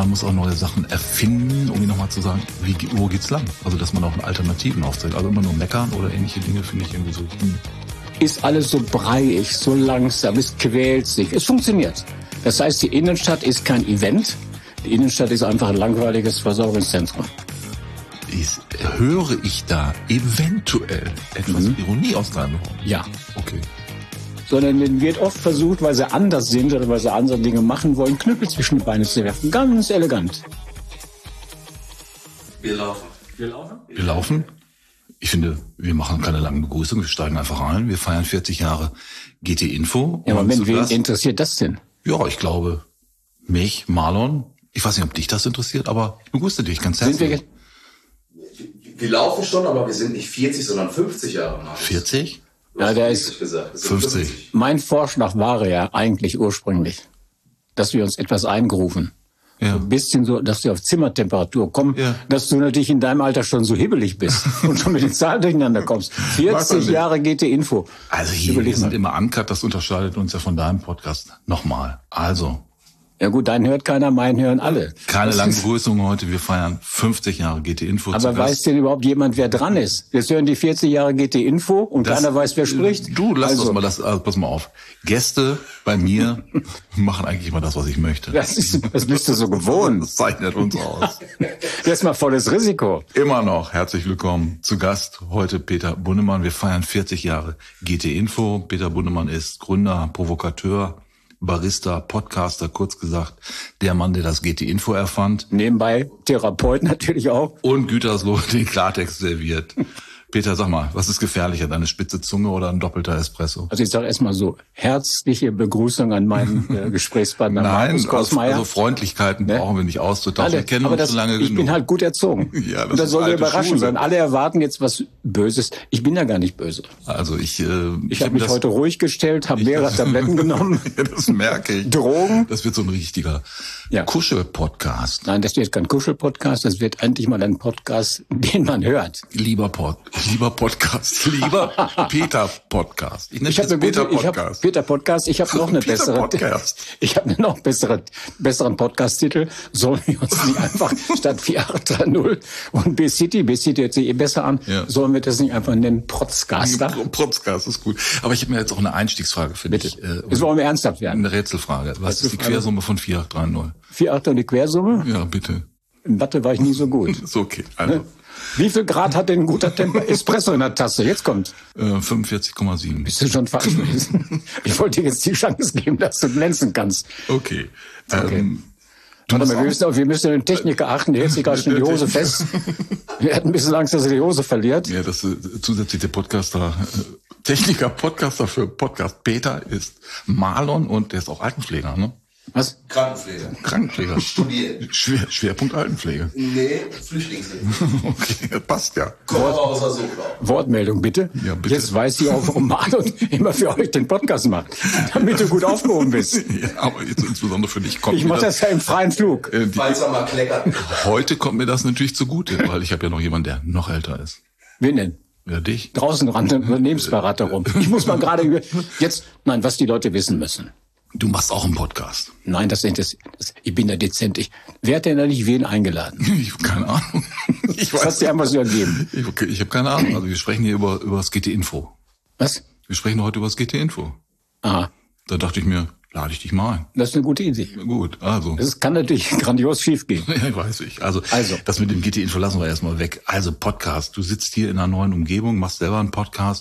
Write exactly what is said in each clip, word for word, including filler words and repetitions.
man muss auch neue Sachen erfinden, um ihn nochmal zu sagen, wie, wo geht's lang? Also, dass man auch Alternativen aufzeigt. Also immer nur meckern oder ähnliche Dinge finde ich irgendwie so. Hm. Ist alles so breiig, so langsam, es quält sich. Es funktioniert. Das heißt, die Innenstadt ist kein Event. Die Innenstadt ist einfach ein langweiliges Versorgungszentrum. Ist, höre ich da eventuell etwas mhm. Ironie aus deinem Raum? Ja. Okay. Sondern denen wird oft versucht, weil sie anders sind oder weil sie andere Dinge machen wollen, Knüppel zwischen die Beine zu werfen. Ganz elegant. Wir laufen. Wir laufen? Wir laufen? Ich finde, wir machen keine langen Begrüßungen, wir steigen einfach ein. Wir feiern vierzig Jahre G T Info. Ja, aber wen, wen interessiert das denn? Ja, ich glaube, mich, Marlon. Ich weiß nicht, ob dich das interessiert, aber ich begrüße dich ganz herzlich. Sind wir, wir laufen schon, aber wir sind nicht vierzig, sondern fünfzig Jahre alt. vierzig? Ja, der ist gesagt. fünfzig. fünfzig. Mein Vorschlag war ja eigentlich ursprünglich, dass wir uns etwas eingrufen. Ja. So ein bisschen so, dass wir auf Zimmertemperatur kommen, Ja. dass du natürlich in deinem Alter schon so hibbelig bist und schon mit den Zahlen durcheinander kommst. vierzig Jahre G T Info. Also hier, wir sind immer uncut, das unterscheidet uns ja von deinem Podcast. Nochmal. Also. Ja gut, deinen hört keiner, meinen hören alle. Keine Das langen ist- Begrüßungen heute, wir feiern fünfzig Jahre G T Info. Aber zu Gast. weiß denn überhaupt jemand, wer dran ist? Jetzt hören die vierzig Jahre G T Info und Das- keiner weiß, wer spricht. Du, lass also, das mal, das, also, pass mal auf. Gäste bei mir machen eigentlich immer das, was ich möchte. Das, ist, das bist du so gewohnt. Das zeichnet uns aus. Das ist mal volles Risiko. Immer noch herzlich willkommen zu Gast heute Peter Bunnemann. Wir feiern vierzig Jahre G T Info. Peter Bunnemann ist Gründer, Provokateur, Barista, Podcaster, kurz gesagt, der Mann, der das G T Info erfand. Nebenbei Therapeut natürlich auch. Und Gütersloh den Klartext serviert. Peter, sag mal, was ist gefährlicher, deine spitze Zunge oder ein doppelter Espresso? Also ich sage erstmal so, herzliche Begrüßung an meinen äh, Gesprächspartner Nein, Markus also, Großmeier. also Freundlichkeiten Ne? brauchen wir nicht auszutauschen. Wir kennen aber uns das, schon lange ich genug. bin halt gut erzogen. Ja, das und das ist soll dir alte überraschen Schule. sein. Alle erwarten jetzt was Böses. Ich bin ja gar nicht böse. Also ich, äh, Ich habe mich das, heute ruhig gestellt, habe mehrere Tabletten genommen. Ja, das merke ich. Drogen. Das wird so ein richtiger Ja. Kuschel-Podcast. Nein, das wird kein Kuschel-Podcast, das wird endlich mal ein Podcast, den man hört. Lieber Pod, lieber Podcast, lieber Peter Podcast. Ich nenne Ich habe jetzt Peter ich hab, Podcast. Peter Podcast, ich habe noch eine Peter bessere, Podcast. ich habe einen noch bessere, besseren Podcast-Titel. Sollen wir uns nicht einfach statt vier acht drei null und B-City, B-City hört sich eh besser an, Ja. sollen wir das nicht einfach nennen, Protzcaster? Podcast ist gut. Aber ich habe mir jetzt auch eine Einstiegsfrage für Bitte. dich. Äh, Jetzt wollen wir ernsthaft werden. eine Rätselfrage. Was ist die Rätselfrage. Quersumme von vier acht drei null? vier acht und die Quersumme? Ja, bitte. In Mathe war ich nie so gut. Ist okay. Also Wie viel Grad hat denn ein guter Tempo Espresso in der Tasse? Jetzt kommt. äh, fünfundvierzig Komma sieben. Bist du schon falsch gewesen? Ich wollte dir jetzt die Chance geben, dass du glänzen kannst. Okay. Okay. Ähm, du Warte musst mal, wir auch- müssen, auf, wir müssen den Techniker achten, der hält sich gerade schon die Hose fest. Wir hatten ein bisschen Angst, dass er die Hose verliert. Ja, das äh, zusätzlich der Podcaster, äh, Techniker, Podcaster für Podcast Peter ist Marlon und der ist auch Altenpfleger, ne? Was? Krankenpfleger. Krankenpfleger. Studiert. Schwer, Schwerpunkt Altenpflege. Nee, Flüchtlingshilfe. Okay, passt ja. Komm aber aus der Sofla. Wortmeldung, bitte. Ja, bitte. Jetzt weiß ich auch, warum Marlon immer für euch den Podcast macht. Damit du gut aufgehoben bist. Ja, aber jetzt insbesondere für dich kommt Ich mir mache das ja im freien Flug. äh, die, Falls er mal kleckert. heute kommt mir das natürlich zugute, weil ich habe ja noch jemanden, der noch älter ist. Wen denn? Ja, dich. Draußen ran, der Unternehmensberater rum. Ich muss mal gerade über, jetzt, nein, was die Leute wissen müssen. Du machst auch einen Podcast. Nein, das sind das, das ich bin da dezent. Ich, wer hat denn eigentlich wen eingeladen? Ich habe keine Ahnung. Ich Das hast du einfach so ergeben. Ich, okay, ich habe keine Ahnung. Also wir sprechen hier über, über das G T Info. Was? Wir sprechen heute über das G T Info. Aha, Da dachte ich mir, lade ich dich mal ein. das ist eine gute Idee. Na gut, also. Das kann natürlich grandios schiefgehen. Ja, weiß ich. Also, Also. das mit dem G T Info lassen wir erstmal weg. Also Podcast. Du sitzt hier in einer neuen Umgebung, machst selber einen Podcast.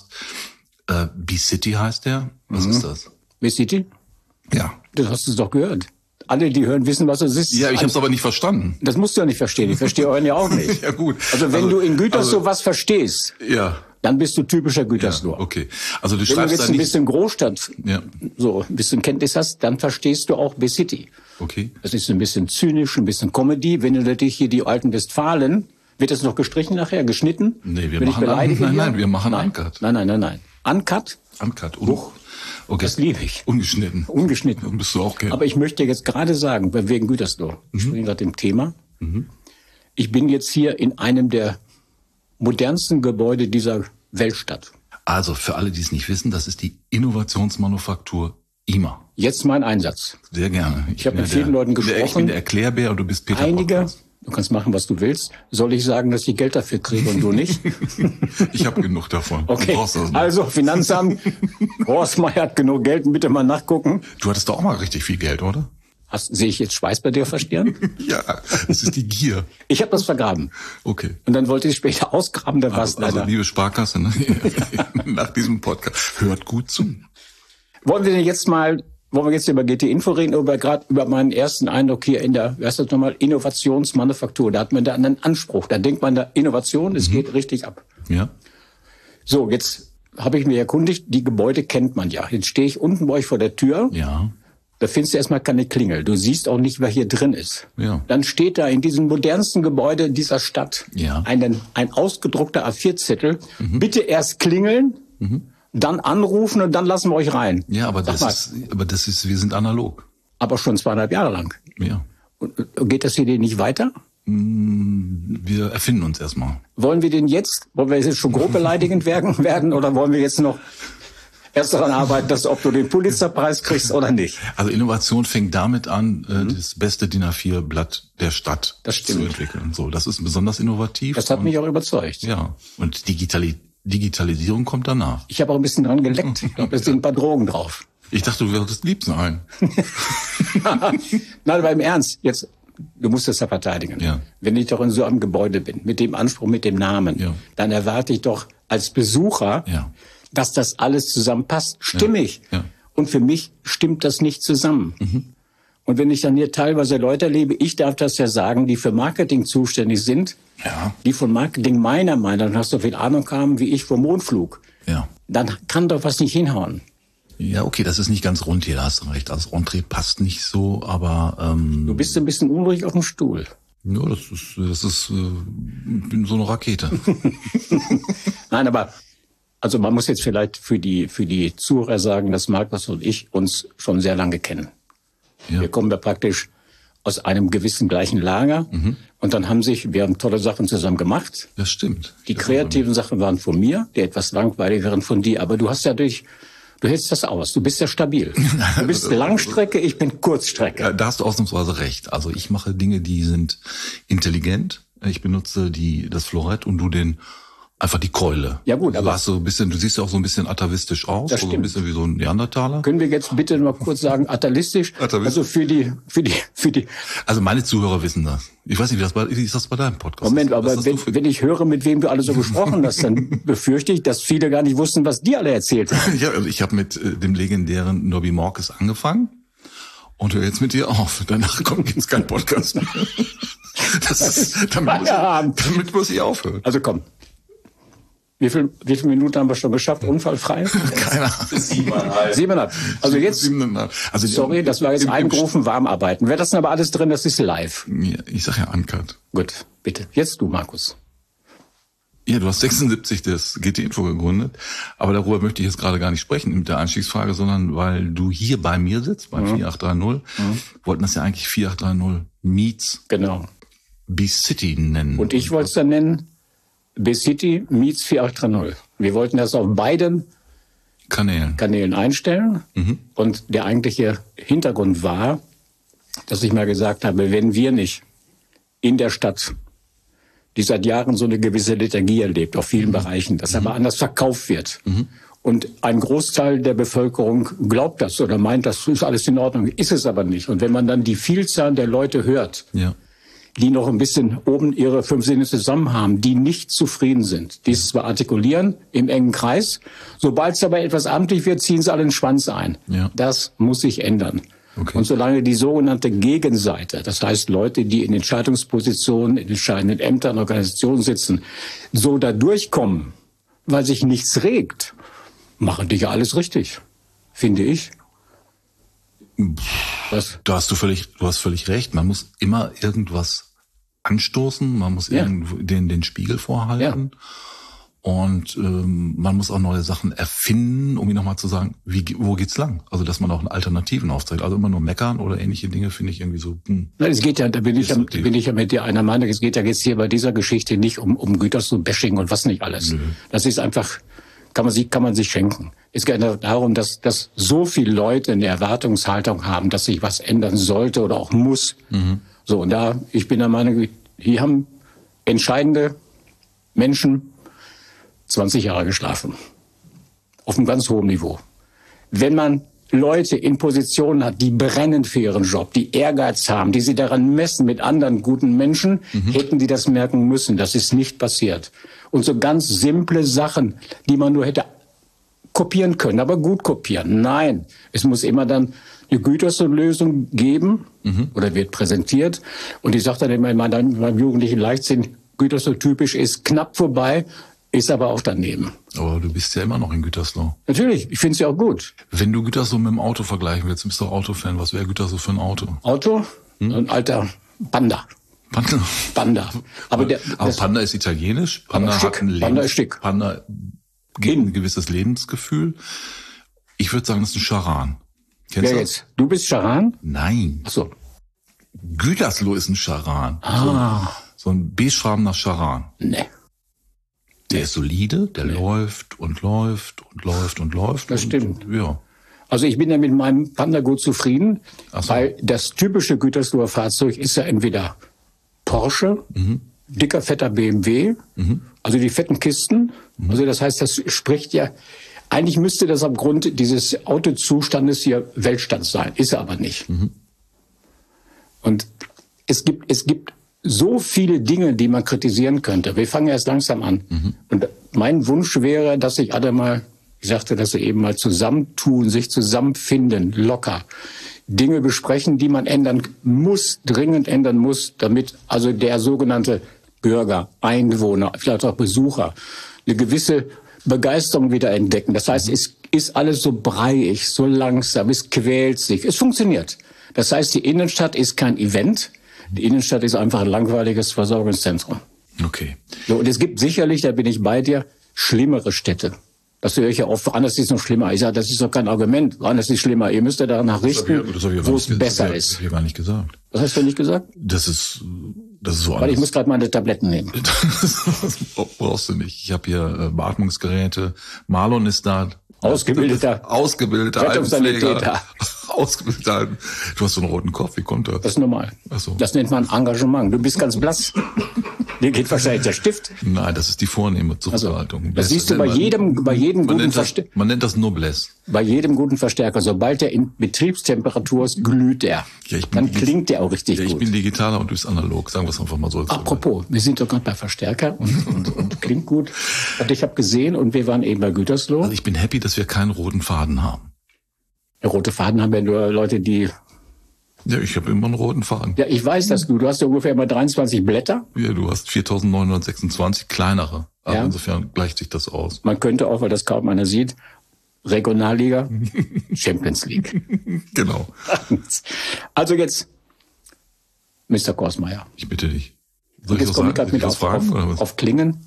Äh, B-City heißt der. Was Mhm. ist das? B-City? Ja. Das hast du doch gehört. Alle, die hören, wissen, was es ist. Ja, ich habe es aber nicht verstanden. Das musst du ja nicht verstehen. Ich verstehe euren ja auch nicht. Ja gut. Also wenn du in Gütersloh was verstehst, Ja. dann bist du typischer Ja, Gütersloh. okay. Also du Wenn du schreibst jetzt da ein nicht. bisschen Großstadt, Ja. so ein bisschen Kenntnis hast, dann verstehst du auch B-City. Okay. Das ist ein bisschen zynisch, ein bisschen Comedy. Wenn du natürlich hier die alten Westfalen, wird das noch gestrichen nachher, geschnitten? Nee, wir Wenn ich machen beleidige nein, hier? nein, wir machen nein. Uncut. Nein, nein, nein, nein. Uncut, Uncut. Un okay. das liebe ich. Ungeschnitten. Ungeschnitten. Bist du auch gerne. Aber ich möchte jetzt gerade sagen, wegen Gütersloh, ich bin gerade im Thema, ich bin jetzt hier in einem der modernsten Gebäude dieser Weltstadt. Also für alle, die es nicht wissen, das ist die Innovationsmanufaktur Immer. Jetzt mein Einsatz. Sehr gerne. Ich, ich habe mit der, vielen Leuten der, gesprochen. Ich bin der Erklärbär und du bist Peter Einige, Podcast. du kannst machen, was du willst. Soll ich sagen, dass ich Geld dafür kriege und du nicht? Ich habe genug davon. Okay, Du brauchst das nicht. also Finanzamt, Horst Meier hat genug Geld, bitte mal nachgucken. Du hattest doch auch mal richtig viel Geld, oder? Hast, sehe ich jetzt Schweiß bei dir auf der Stirn? Ja, das ist die Gier. Ich habe das vergraben. Okay. Und dann wollte ich später ausgraben, da war es Also, also leider. liebe Sparkasse, ne? Nach diesem Podcast, hört gut zu. Wollen wir denn jetzt mal, wollen wir jetzt über G T Info reden oder gerade über meinen ersten Eindruck hier in der, wie heißt das nochmal, Innovationsmanufaktur? Da hat man da einen Anspruch. Da denkt man da Innovation, es mhm. geht richtig ab. Ja. So, jetzt habe ich mir erkundigt, die Gebäude kennt man ja. Jetzt stehe ich unten bei euch vor der Tür. Ja. Da findest du erstmal keine Klingel. Du siehst auch nicht, wer hier drin ist. Ja. Dann steht da in diesem modernsten Gebäude dieser Stadt Ja. einen, ein ausgedruckter A vier Zettel. Mhm. Bitte erst klingeln, mhm. dann anrufen und dann lassen wir euch rein. Ja, aber Sag das ist, aber das ist, wir sind analog. Aber schon zweieinhalb Jahre lang. Ja. Und, und geht das hier denn nicht weiter? Wir erfinden uns erstmal. Wollen wir den jetzt, wollen wir jetzt schon grob beleidigend werden, werden oder wollen wir jetzt noch erst daran arbeiten, dass ob du den Pulitzerpreis kriegst oder nicht? Also Innovation fängt damit an, mhm. das beste D I N A vier Blatt der Stadt das zu entwickeln. So, das ist besonders innovativ. Das hat und, mich auch überzeugt. Ja. Und Digitali- Digitalisierung kommt danach. Ich habe auch ein bisschen dran geleckt. Ich glaube, es sind ein paar Drogen drauf. Ich dachte, du würdest lieb sein. Nein, aber im Ernst, jetzt, du musst das ja verteidigen. Ja. Wenn ich doch in so einem Gebäude bin, mit dem Anspruch, mit dem Namen, ja. dann erwarte ich doch als Besucher, ja. dass das alles zusammenpasst. Stimmig. Ja. Ja. Und für mich stimmt das nicht zusammen. Mhm. Und wenn ich dann hier teilweise Leute erlebe, ich darf das ja sagen, die für Marketing zuständig sind, ja. die von Marketing meiner Meinung nach so viel Ahnung haben wie ich vom Mondflug, ja. dann kann doch was nicht hinhauen. Ja, okay, das ist nicht ganz rund hier, da hast du recht. Also Entree passt nicht so, aber... Ähm, du bist ein bisschen unruhig auf dem Stuhl. Ja, das ist, das ist äh, so eine Rakete. Nein, aber also man muss jetzt vielleicht für die für die Zuhörer sagen, dass Markus und ich uns schon sehr lange kennen. Ja. Wir kommen ja praktisch aus einem gewissen gleichen Lager. Mhm. Und dann haben sich, wir haben tolle Sachen zusammen gemacht. Das stimmt. Die kreativen Sachen waren von mir, die etwas langweiligeren von dir. Aber du hast ja durch, du hältst das aus. Du bist ja stabil. Du bist Langstrecke, ich bin Kurzstrecke. Ja, da hast du ausnahmsweise recht. Also ich mache Dinge, die sind intelligent. Ich benutze die das Florett und du den einfach die Keule. Ja gut, aber du hast so ein bisschen, du siehst ja auch so ein bisschen atavistisch aus, das also ein bisschen wie so ein Neandertaler. Können wir jetzt bitte noch kurz sagen atalistisch? Atavistisch. Also für die für die für die Also meine Zuhörer wissen das. Ich weiß nicht, wie das bei, wie ist das bei deinem Podcast? Moment, aber wenn, wenn ich höre, mit wem du alle so gesprochen hast, dann befürchte ich, dass viele gar nicht wussten, was die alle erzählt haben. Ja, also ich habe mit äh, dem legendären Nobby Morkes angefangen und höre jetzt mit dir auf. Danach kommt jetzt kein Podcast mehr. Das ist, damit, muss ich, damit muss ich aufhören. Also komm. Wie viel, wie viele Minuten haben wir schon geschafft? Unfallfrei? Keine Ahnung. Siebeneinhalb. Siebeneinhalb. Also jetzt, Siebeneinhalb. Also sorry, das war jetzt im, eingerufen, warm arbeiten. Wäre das denn aber alles drin, das ist live. Ja, ich sag ja Uncut. Gut, bitte. Jetzt du, Markus. Ja, du hast sechsundsiebzig das G T Info gegründet, aber darüber möchte ich jetzt gerade gar nicht sprechen mit der Einstiegsfrage, sondern weil du hier bei mir sitzt, bei mhm. vier acht drei null, mhm. wollten das ja eigentlich vier acht drei null Meets genau. B-City nennen. Und ich wollte es dann nennen B-City Meets vier acht drei null. Wir wollten das auf beiden Kanälen, Kanälen einstellen. Mhm. Und der eigentliche Hintergrund war, dass ich mal gesagt habe, wenn wir nicht in der Stadt, die seit Jahren so eine gewisse Lethargie erlebt, auf vielen mhm. Bereichen, dass mhm. aber anders verkauft wird. Mhm. Und ein Großteil der Bevölkerung glaubt das oder meint, das ist alles in Ordnung, ist es aber nicht. Und wenn man dann die Vielzahl der Leute hört, ja. die noch ein bisschen oben ihre fünf Sinne zusammen haben, die nicht zufrieden sind, die es zwar artikulieren im engen Kreis, sobald es aber etwas amtlich wird, ziehen sie alle den Schwanz ein. Ja. Das muss sich ändern. Okay. Und solange die sogenannte Gegenseite, das heißt Leute, die in Entscheidungspositionen, in entscheidenden Ämtern, Organisationen sitzen, so da durchkommen, weil sich nichts regt, machen die ja alles richtig, finde ich. Was? Da hast du völlig, du hast völlig recht. Man muss immer irgendwas anstoßen, man muss ja. den, den Spiegel vorhalten. Ja. Und ähm, man muss auch neue Sachen erfinden, um ihn nochmal zu sagen, wie, wo geht's lang? Also, dass man auch einen Alternativen aufzeigt. Also immer nur meckern oder ähnliche Dinge finde ich irgendwie so. Hm. Nein, es geht ja, da bin ich ja, bin ich ja mit dir einer Meinung. Es geht ja jetzt hier bei dieser Geschichte nicht um, um Gütersloh-Bashing und was nicht alles. Nö. Das ist einfach kann man sich, kann man sich schenken. Es geht darum, dass, dass so viele Leute eine Erwartungshaltung haben, dass sich was ändern sollte oder auch muss. Mhm. So, und da, ich bin der Meinung, hier haben entscheidende Menschen zwanzig Jahre geschlafen. Auf einem ganz hohen Niveau. Wenn man Leute in Positionen hat, die brennen für ihren Job, die Ehrgeiz haben, die sie daran messen mit anderen guten Menschen, mhm. hätten die das merken müssen. Das ist nicht passiert. Und so ganz simple Sachen, die man nur hätte kopieren können, aber gut kopieren. Nein, es muss immer dann eine Gütersloh-Lösung geben mhm. oder wird präsentiert. Und ich sage dann immer in meinem, in meinem jugendlichen Leichtsinn, Gütersloh typisch ist knapp vorbei, ist aber auch daneben. Aber du bist ja immer noch in Gütersloh. Natürlich, ich finde es ja auch gut. Wenn du Gütersloh mit dem Auto vergleichen willst, bist du Autofan, was wäre Gütersloh für ein Auto? Auto? Hm? Ein alter Panda. Panda? Panda. Aber, der, aber Panda ist italienisch. Panda, Panda hat ein Lebens, Panda ist schick. Panda gibt ein gewisses Lebensgefühl. Ich würde sagen, das ist ein Charan. Kennst Wer du jetzt? Du bist Charan? Nein. Ach so. Gütersloh ist ein Charan. Ah. So, so ein beschrabener Charan. Nee. Der ist solide, der nee. läuft und läuft und läuft und läuft. Das und, stimmt. Ja. Also ich bin ja mit meinem Panda gut zufrieden, so. Weil das typische Gütersloher Fahrzeug ist ja entweder Porsche, mhm. dicker, fetter B M W, mhm. also die fetten Kisten. Mhm. Also das heißt, das spricht ja, eigentlich müsste das am Grund dieses Autozustandes hier Weltstand sein, ist er aber nicht. Mhm. Und es gibt, es gibt so viele Dinge, die man kritisieren könnte. Wir fangen erst langsam an. Mhm. Und mein Wunsch wäre, dass sich alle mal, ich sagte das eben mal, zusammentun, sich zusammenfinden, locker. Dinge besprechen, die man ändern muss, dringend ändern muss, damit also der sogenannte Bürger, Einwohner, vielleicht auch Besucher, eine gewisse Begeisterung wieder entdecken. Das heißt, es ist alles so breiig, so langsam, es quält sich. Es funktioniert. Das heißt, die Innenstadt ist kein Event. Die Innenstadt ist einfach ein langweiliges Versorgungszentrum. Okay. So, und es gibt sicherlich, da bin ich bei dir, schlimmere Städte. Das höre ich ja oft, woanders ist noch schlimmer. Ich sage, das ist doch kein Argument. Woanders ist schlimmer. Ihr müsst ja danach richten, wo es besser ist. Das habe ich gar nicht gesagt. Was hast du nicht gesagt? Das ist, das ist so Weil anders. ich muss gerade meine Tabletten nehmen. Das brauchst du nicht. Ich habe hier Beatmungsgeräte. Marlon ist da. Ausgebildeter. Ausgebildeter Altenpfleger. Ausgebildeter. Du hast so einen roten Kopf. Wie kommt das? Das ist normal. Ach so. Das nennt man Engagement. Du bist ganz blass. Dir geht wahrscheinlich der Stift. Nein, das ist die vornehme Zurückhaltung. Also, das siehst du bei jedem, bei jedem guten Verstärker. Man nennt das Noblesse. Bei jedem guten Verstärker. Sobald der in Betriebstemperatur ist, glüht er. Ja, ich bin Dann klingt der auch richtig ja, ich gut. Ich bin digitaler und du bist analog. Sagen wir es einfach mal so. Apropos, wir sind doch gerade bei Verstärker und, und, und klingt gut. Und ich habe gesehen, und wir waren eben bei Gütersloh. Also ich bin happy, dass wir keinen roten Faden haben. Ja, rote Faden haben ja nur Leute, die... Ja, ich habe immer einen roten Faden. Ja, ich weiß das, du. Du hast ja ungefähr immer dreiundzwanzig Blätter. Ja, du hast viertausendneunhundertsechsundzwanzig kleinere. Aber ja. Insofern gleicht sich das aus. Man könnte auch, weil das kaum einer sieht, Regionalliga, Champions League. Genau. Also jetzt, Mister Korsmeier. Ich bitte dich. Soll jetzt komme ich gerade mit auf, fragen, auf, auf Klingen.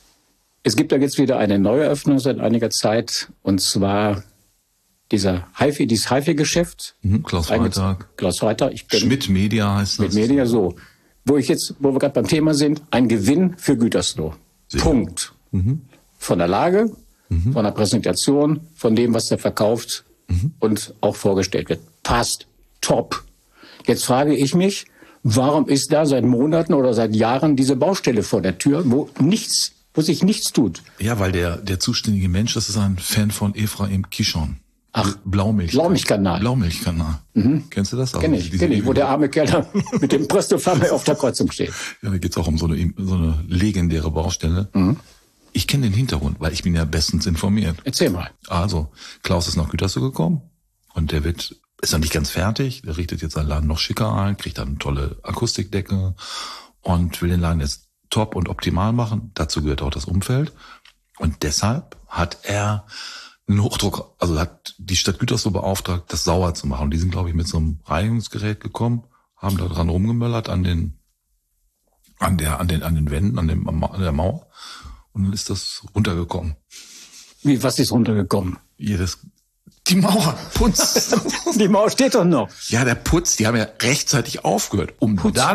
Es gibt ja jetzt wieder eine Neueröffnung seit einiger Zeit, und zwar dieser HiFi, dieses HiFi-Geschäft. Mhm, Klaus Freitag. Klaus Freitag. Ich bin Schmidt Media heißt das. Schmidt Media, so. Wo ich jetzt, wo wir gerade beim Thema sind, ein Gewinn für Gütersloh. Sehr Punkt. Mhm. Von der Lage, mhm. von der Präsentation, von dem, was da verkauft mhm. und auch vorgestellt wird. Passt. Top. Jetzt frage ich mich, warum ist da seit Monaten oder seit Jahren diese Baustelle vor der Tür, wo nichts, wo sich nichts tut? Ja, weil der, der zuständige Mensch, das ist ein Fan von Ephraim Kishon. Ach, Blaumilch. Blaumilchkanal. Blaumilchkanal. Mhm. Kennst du das? Also Kenn ich, kenn ich, wo der arme Kerl da mit dem Presto-Farmer auf der Kreuzung steht. Ja, da geht's auch um so eine, so eine legendäre Baustelle. Mhm. Ich kenne den Hintergrund, weil ich bin ja bestens informiert. Erzähl mal. Also, Klaus ist nach Gütersloh gekommen und der wird, ist noch nicht ganz fertig. Der richtet jetzt seinen Laden noch schicker ein, kriegt dann eine tolle Akustikdecke und will den Laden jetzt top und optimal machen. Dazu gehört auch das Umfeld. Und deshalb hat er einen Hochdruck, also hat die Stadt Gütersloh beauftragt, das sauer zu machen. Die sind, glaube ich, mit so einem Reinigungsgerät gekommen, haben da dran rumgemöllert an den, an der, an den, an den Wänden, an dem, an der Mauer. Und dann ist das runtergekommen. Wie, was ist runtergekommen? Ja, das, die Mauer, Putz. Die Mauer steht doch noch. Ja, der Putz, die haben ja rechtzeitig aufgehört, um Putz. dann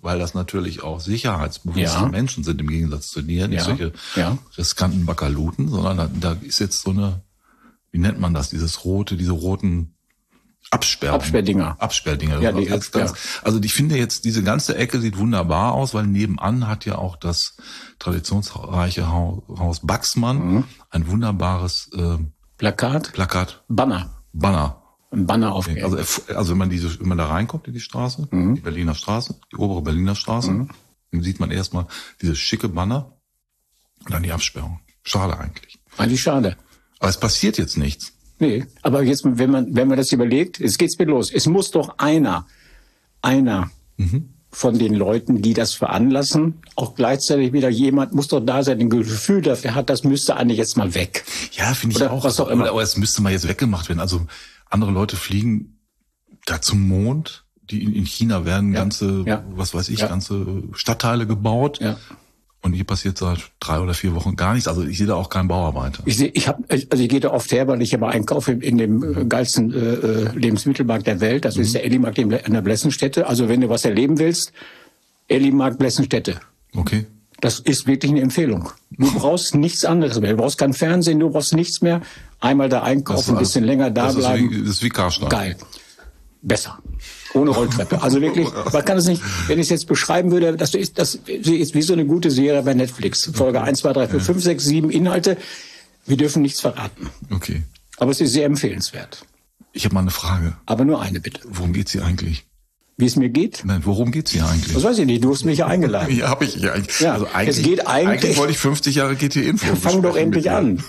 weil das natürlich auch sicherheitsbewusste Ja. Menschen sind im Gegensatz zu dir, nicht Ja. solche Ja. riskanten Bakaluten, sondern da, da ist jetzt so eine, wie nennt man das, dieses rote, diese roten Absperr Absperrdinger. Absperrdinger. Ja, die- Jetzt ganz, ja. Also ich finde jetzt, diese ganze Ecke sieht wunderbar aus, weil nebenan hat ja auch das traditionsreiche Haus, Haus Baxmann Mhm. ein wunderbares äh, Plakat, Plakat, Banner. Banner. Ein Banner aufgehängt. Also, also wenn man diese, wenn man da reinkommt in die Straße, Mhm. die Berliner Straße, die obere Berliner Straße, dann sieht man erstmal dieses schicke Banner und dann die Absperrung. Schade eigentlich. Eigentlich schade. Aber es passiert jetzt nichts. Nee, aber jetzt, wenn man, wenn man das überlegt, jetzt geht's mir los. Es muss doch einer, einer von den Leuten, die das veranlassen, auch gleichzeitig wieder jemand, muss doch da sein, ein Gefühl dafür hat, das müsste eigentlich jetzt mal weg. Ja, finde ich Oder auch. was auch immer. Aber, aber es müsste mal jetzt weggemacht werden. Also andere Leute fliegen da zum Mond. Die in, in China werden Ja. ganze, Ja. was weiß ich, Ja. ganze Stadtteile gebaut. Ja. Und hier passiert seit drei oder vier Wochen gar nichts. Also ich sehe da auch keinen Bauarbeiter. Ich sehe, ich habe, also ich gehe da oft her, weil ich immer einkaufe in dem äh, geilsten äh, äh, Lebensmittelmarkt der Welt. Das ist der Elli-Markt in Ble- an der Blessenstätte. Also wenn du was erleben willst, Elli-Markt Blessenstätte. Okay. Das ist wirklich eine Empfehlung. Du brauchst nichts anderes mehr. Du brauchst kein Fernsehen, du brauchst nichts mehr. Einmal da einkaufen, ein bisschen länger da das bleiben. Ist wie, das ist wie Karstadt. Geil. Besser. Ohne Rolltreppe. Also wirklich, man kann es nicht, wenn ich es jetzt beschreiben würde, das ist, das ist wie so eine gute Serie bei Netflix. Folge eins, zwei, drei, vier, fünf, sechs, sieben Inhalte. Wir dürfen nichts verraten. Okay. Aber es ist sehr empfehlenswert. Ich habe mal eine Frage. Aber nur eine bitte. Worum geht's hier eigentlich? Wie es mir geht? Nein, worum geht's hier eigentlich? Das weiß ich nicht. Du hast mich ja eingeladen. Ja, habe ich ja eigentlich. Ja, also eigentlich, es geht eigentlich- wollte ich fünfzig Jahre G T Info. Fang doch besprechen endlich mit dir. an.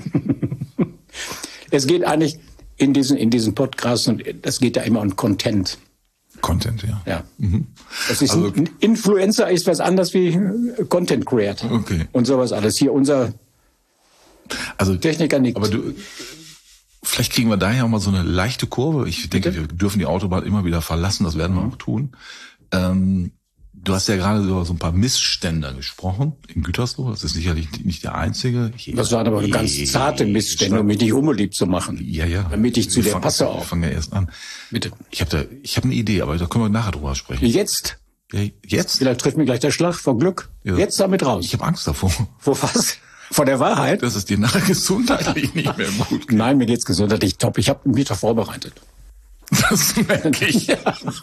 Es geht eigentlich in diesen, in diesen Podcasts und das geht ja immer um Content. Content, ja. Ja. Das ist Also- ein Influencer ist was anderes wie äh, Content Creator. Okay. Und sowas alles. Hier unser Also Techniker nickt. Aber du, vielleicht kriegen wir daher auch mal so eine leichte Kurve. Ich denke, Bitte? wir dürfen die Autobahn immer wieder verlassen. Das werden wir auch tun. Ähm, du hast ja gerade über so ein paar Missstände gesprochen in Gütersloh. Das ist sicherlich nicht der einzige. Das waren aber ganz zarte Missstände, um mich nicht unbeliebt zu machen. Ja, ja. Damit ich zu Wir der fangen- passe Wir auch. fangen ja erst an. Bitte. Ich habe da, ich habe eine Idee, aber da können wir nachher drüber sprechen. Jetzt. Ja, jetzt? Vielleicht trifft mich gleich der Schlag vor Glück. Ja. Jetzt damit raus. Ich habe Angst davor, Vor was? Vor der Wahrheit? dass es dir nachher gesundheitlich nicht mehr gut geht. Nein, mir geht's gesundheitlich top. Ich habe mich doch vorbereitet. Das merke ich.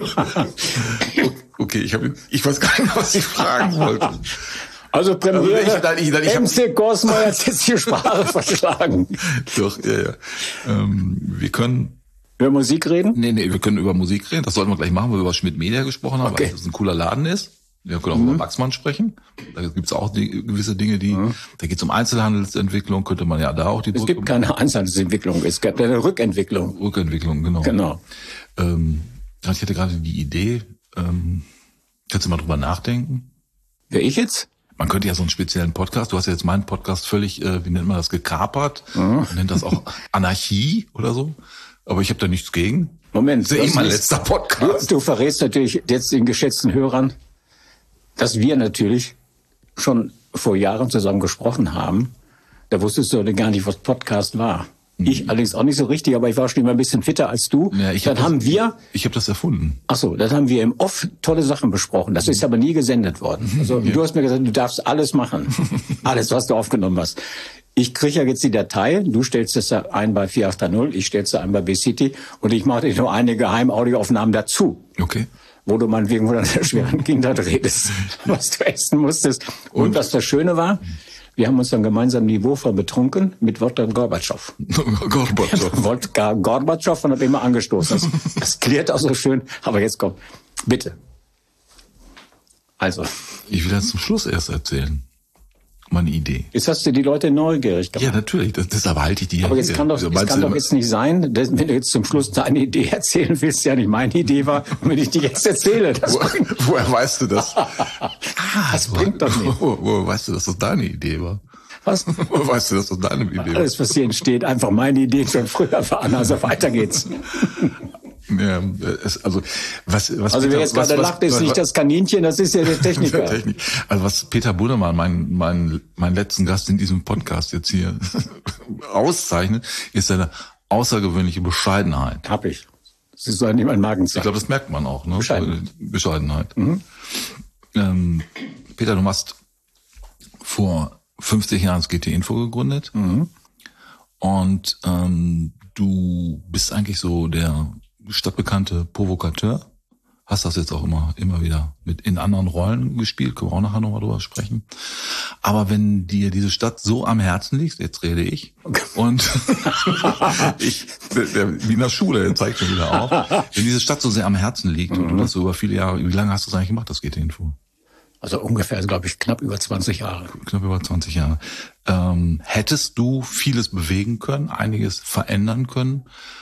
Okay, ich habe, ich weiß gar nicht, was ich fragen wollte. Also Premiere, Also ich- nein, ich- nein, ich hab- M C Korsmeier hat jetzt die Sprache verschlagen. Doch, ja, ja. Ähm, wir können, Über Musik reden? nee, nee, wir können über Musik reden. Das sollten wir gleich machen, weil wir über Schmidt Media gesprochen haben, Okay. weil das ein cooler Laden ist. Wir können auch über Baxmann sprechen. Da gibt's auch die, gewisse Dinge, die, da geht's um Einzelhandelsentwicklung, könnte man ja da auch die Es gibt keine Einzelhandelsentwicklung, es gibt eine Rückentwicklung. Rückentwicklung, genau. Genau. Ähm, ich hatte gerade die Idee, ähm, kannst du mal drüber nachdenken? Wer ich jetzt? Man könnte ja so einen speziellen Podcast, du hast ja jetzt meinen Podcast völlig, äh, wie nennt man das, gekapert, man nennt das auch Anarchie oder so, aber ich habe da nichts gegen. Moment. Das ist ja das eh mein ist- letzter Du, Podcast. du verrätst natürlich jetzt den geschätzten Hörern, dass wir natürlich schon vor Jahren zusammen gesprochen haben. Da wusstest du gar nicht, was Podcast war. Ich allerdings auch nicht so richtig, aber ich war schon immer ein bisschen fitter als du. Ja, ich Dann hab haben das, wir, Ich habe das erfunden. ach so, dann haben wir im Off tolle Sachen besprochen. Das ist aber nie gesendet worden. Also du hast mir gesagt, du darfst alles machen. Alles, was du aufgenommen hast. Ich kriege ja jetzt die Datei, du stellst das da ein bei vier acht null, ich stell's da ein bei B-City und ich mache dir nur eine Geheim-Audioaufnahmen dazu. Okay. Wo du meinetwegen von einer schweren Kindheit redest, was du essen musstest. Und, was das Schöne war, wir haben uns dann gemeinsam niveauvoll betrunken mit Wodka Gorbatschow. Gorbatschow. Wodka Gorbatschow und hab immer angestoßen. Das, das klärt auch so schön. Aber jetzt kommt, bitte. Also, Ich will das zum Schluss erst erzählen. Meine Idee. jetzt hast du die Leute neugierig gemacht. Ja, natürlich. Das, deshalb halte ich die Aber ja jetzt hier. kann doch, Also es meinst kann du- doch jetzt nicht sein, dass, wenn du jetzt zum Schluss deine Idee erzählen willst, ja nicht meine Idee war, und wenn ich die jetzt erzähle, das, Wo, woher weißt du das? ah, das bringt doch nicht. Wo, wo weißt du, dass das deine Idee war? Was? Wo weißt du, dass das deine Idee war? Alles, was hier entsteht, einfach meine Ideen schon früher waren. Also weiter geht's. Ja, es, also was, was Also wer Peter- jetzt was- gerade was- lacht, ist was- nicht das Kaninchen, das ist ja der Techniker. Der Technik. Also was Peter Bunnemann, mein, mein, mein letzten Gast in diesem Podcast jetzt hier auszeichnet, ist seine außergewöhnliche Bescheidenheit. Hab ich. Das ist so nicht mein Ich Magenzeichen. glaube, das merkt man auch, ne? Bescheiden. Bescheidenheit. Ähm, Peter, du hast vor fünfzig Jahren das G T Info gegründet. Mhm. Und ähm, du bist eigentlich so der stadtbekannte Provokateur. Hast das jetzt auch immer immer wieder mit in anderen Rollen gespielt, können wir auch nachher nochmal drüber sprechen. Aber wenn dir diese Stadt so am Herzen liegt, jetzt rede ich, und ich, der, der Wiener Schule, der zeigt schon wieder auf, wenn diese Stadt so sehr am Herzen liegt, mhm. und du das so über viele Jahre, wie lange hast du das eigentlich gemacht, das G T Info? Also ungefähr, glaube ich, knapp über zwanzig Jahre. Knapp über zwanzig Jahre. Ähm, hättest du vieles bewegen können, einiges verändern können?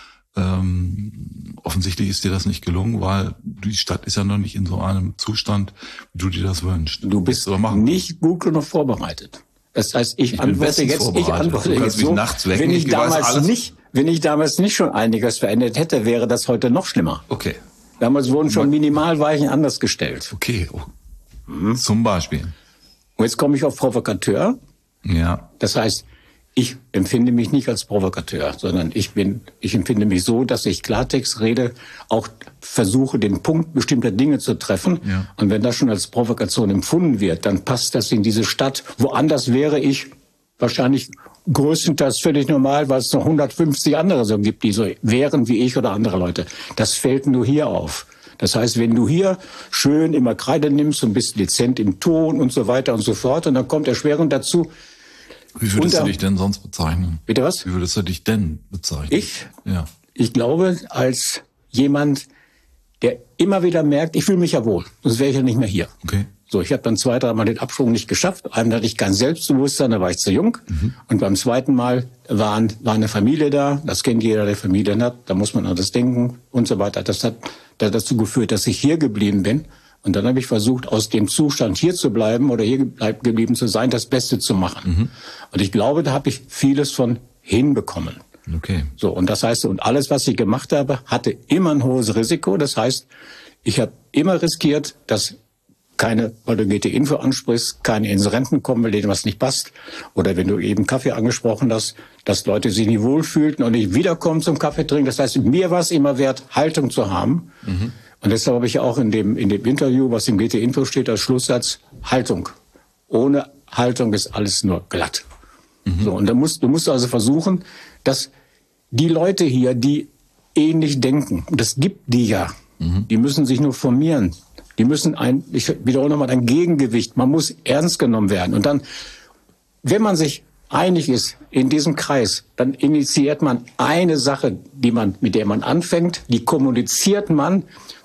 Ähm, offensichtlich ist dir das nicht gelungen, weil die Stadt ist ja noch nicht in so einem Zustand, wie du dir das wünschst. Du bist nicht gut genug vorbereitet. Das heißt, ich, ich antworte jetzt, ich antworte jetzt so, nachts wenn ich, ich damals nicht, wenn ich damals nicht schon einiges verändert hätte, wäre das heute noch schlimmer. Okay. Damals wurden schon Minimalweichen anders gestellt. Okay. Oh. Mhm. Zum Beispiel. Und jetzt komme ich auf Provokateur. Ja. Das heißt, ich empfinde mich nicht als Provokateur, sondern ich bin, ich empfinde mich so, dass ich Klartext rede, auch versuche, den Punkt bestimmter Dinge zu treffen. Ja. Und wenn das schon als Provokation empfunden wird, dann passt das in diese Stadt. Woanders wäre ich wahrscheinlich größtenteils völlig normal, weil es noch hundertfünfzig andere so gibt, die so wären wie ich oder andere Leute. Das fällt nur hier auf. Das heißt, wenn du hier schön immer Kreide nimmst und bist dezent im Ton und so weiter und so fort, und dann kommt erschwerend dazu. Wie würdest unter, du dich denn sonst bezeichnen? Bitte was? Wie würdest du dich denn bezeichnen? Ich? Ja. Ich glaube, als jemand, der immer wieder merkt, ich fühle mich ja wohl, sonst wäre ich ja nicht mehr hier. Okay. So, ich habe dann zwei, dreimal den Absprung nicht geschafft. Einmal hatte ich kein Selbstbewusstsein, da war ich zu jung. Mhm. Und beim zweiten Mal waren, war eine Familie da. Das kennt jeder, der Familien hat. Da muss man an das denken und so weiter. Das hat, das hat dazu geführt, dass ich hier geblieben bin. Und dann habe ich versucht, aus dem Zustand hier zu bleiben oder hier geblieben zu sein, das Beste zu machen. Mhm. Und ich glaube, da habe ich vieles von hinbekommen. Okay. So, und das heißt, und alles, was ich gemacht habe, hatte immer ein hohes Risiko. Das heißt, ich habe immer riskiert, dass keine, weil du G T Info ansprichst, keine Inserenten kommen, weil denen was nicht passt. Oder wenn du eben Kaffee angesprochen hast, dass Leute sich nicht wohlfühlten und nicht wiederkommen zum Kaffee trinken. Das heißt, mir war es immer wert, Haltung zu haben. Mhm. Und deshalb habe ich auch in dem, in dem Interview, was im G T Info steht, als Schlusssatz, Haltung. Ohne Haltung ist alles nur glatt. Mhm. So, und da musst, du musst also versuchen, dass die Leute hier, die ähnlich denken, und das gibt die ja, mhm. die müssen sich nur formieren. Die müssen ein, ich wiederhole nochmal, ein Gegengewicht. Man muss ernst genommen werden. Und dann, wenn man sich einig ist in diesem Kreis, dann initiiert man eine Sache, die man, mit der man anfängt, die kommuniziert man,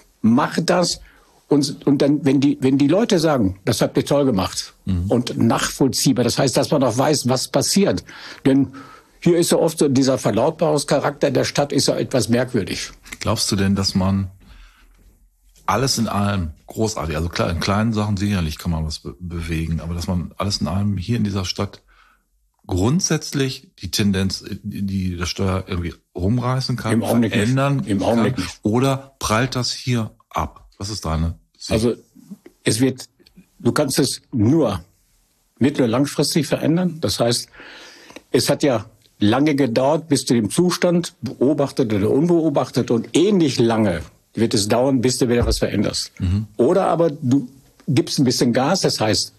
macht das. Und, und dann, wenn die, wenn die Leute sagen, das habt ihr toll gemacht, mhm. und nachvollziehbar, das heißt, dass man auch weiß, was passiert. Denn hier ist ja oft so dieser Verlautbarungscharakter der Stadt ist ja etwas merkwürdig. Glaubst du denn, dass man alles in allem großartig, also klar, in kleinen Sachen sicherlich kann man was be- bewegen, aber dass man alles in allem hier in dieser Stadt grundsätzlich die Tendenz, die das Steuer irgendwie rumreißen kann, Im Augenblick verändern nicht. Im Augenblick nicht. Oder prallt das hier ab? Was ist deine Sicht? Also es wird, du kannst es nur mittel- und langfristig verändern. Das heißt, es hat ja lange gedauert bis zu dem Zustand, beobachtet oder unbeobachtet, und ähnlich lange wird es dauern, bis du wieder was veränderst. Mhm. Oder aber du gibst ein bisschen Gas, das heißt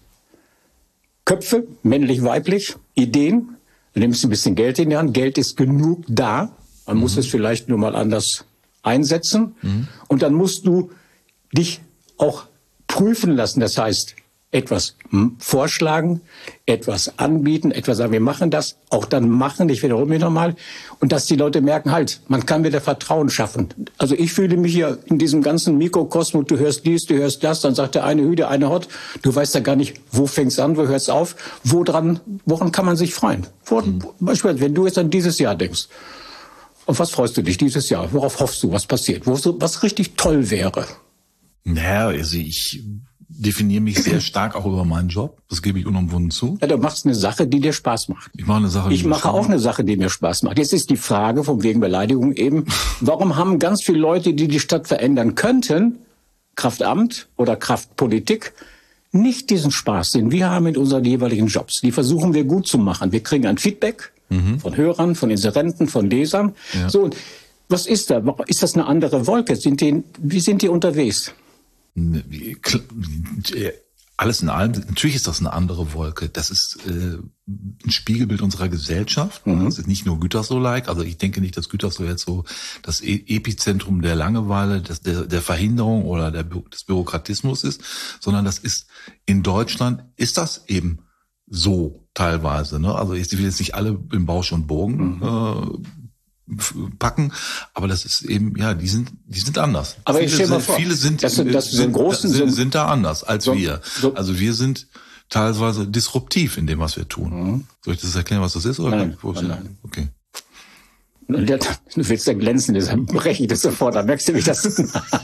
Köpfe, männlich, weiblich, Ideen, du nimmst ein bisschen Geld in die Hand, Geld ist genug da, man mhm. muss es vielleicht nur mal anders einsetzen, mhm. und dann musst du dich auch prüfen lassen, das heißt etwas vorschlagen, etwas anbieten, etwas sagen, wir machen das, auch dann machen, ich wiederhole mich nochmal, und dass die Leute merken, halt, man kann wieder Vertrauen schaffen. Also ich fühle mich hier in diesem ganzen Mikrokosmos, du hörst dies, du hörst das, dann sagt der eine Hü, der eine Hot, du weißt ja gar nicht, wo fängt's an, wo hört's auf, wo dran, woran kann man sich freuen? Vor, mhm. Beispielsweise, wenn du jetzt an dieses Jahr denkst, auf was freust du dich dieses Jahr? Worauf hoffst du, was passiert? Wo so, was richtig toll wäre? Naja, also ich definiere mich sehr stark auch über meinen Job. Das gebe ich unumwunden zu. Ja, du machst eine Sache, die dir Spaß macht. Ich mache eine Sache, die Ich mache auch eine Sache, die mir Spaß macht. Jetzt ist die Frage, von wegen Beleidigung eben, warum haben ganz viele Leute, die die Stadt verändern könnten, Kraft Amt oder Kraft Politik, nicht diesen Spaß, den wir haben in unseren jeweiligen Jobs. Die versuchen wir gut zu machen. Wir kriegen ein Feedback mhm. von Hörern, von Inserenten, von Lesern. Ja. So, und was ist da? Ist das eine andere Wolke? Sind die, wie sind die unterwegs? Alles in allem, natürlich ist das eine andere Wolke. Das ist äh, ein Spiegelbild unserer Gesellschaft. Mhm. Das ist nicht nur Gütersloh-like. Also ich denke nicht, dass Gütersloh jetzt so das Epizentrum der Langeweile, das, der, der Verhinderung oder der, des Bürokratismus ist, sondern das ist in Deutschland ist das eben so teilweise. Ne? Also ich will jetzt nicht alle im Bausch und Bogen mhm. äh, packen, aber das ist eben, ja, die sind, die sind anders. Aber viele ich stell mal sind, vor, viele sind, das sind, das sind, sind, großen, sind, sind, sind da anders als so, wir. So. Also wir sind teilweise disruptiv in dem, was wir tun. Mhm. Soll ich das erklären, was das ist? Oder nein, nein, nein. Okay. Und der, du willst ja glänzen, deshalb breche ich das sofort, dann merkst du, wie ich das...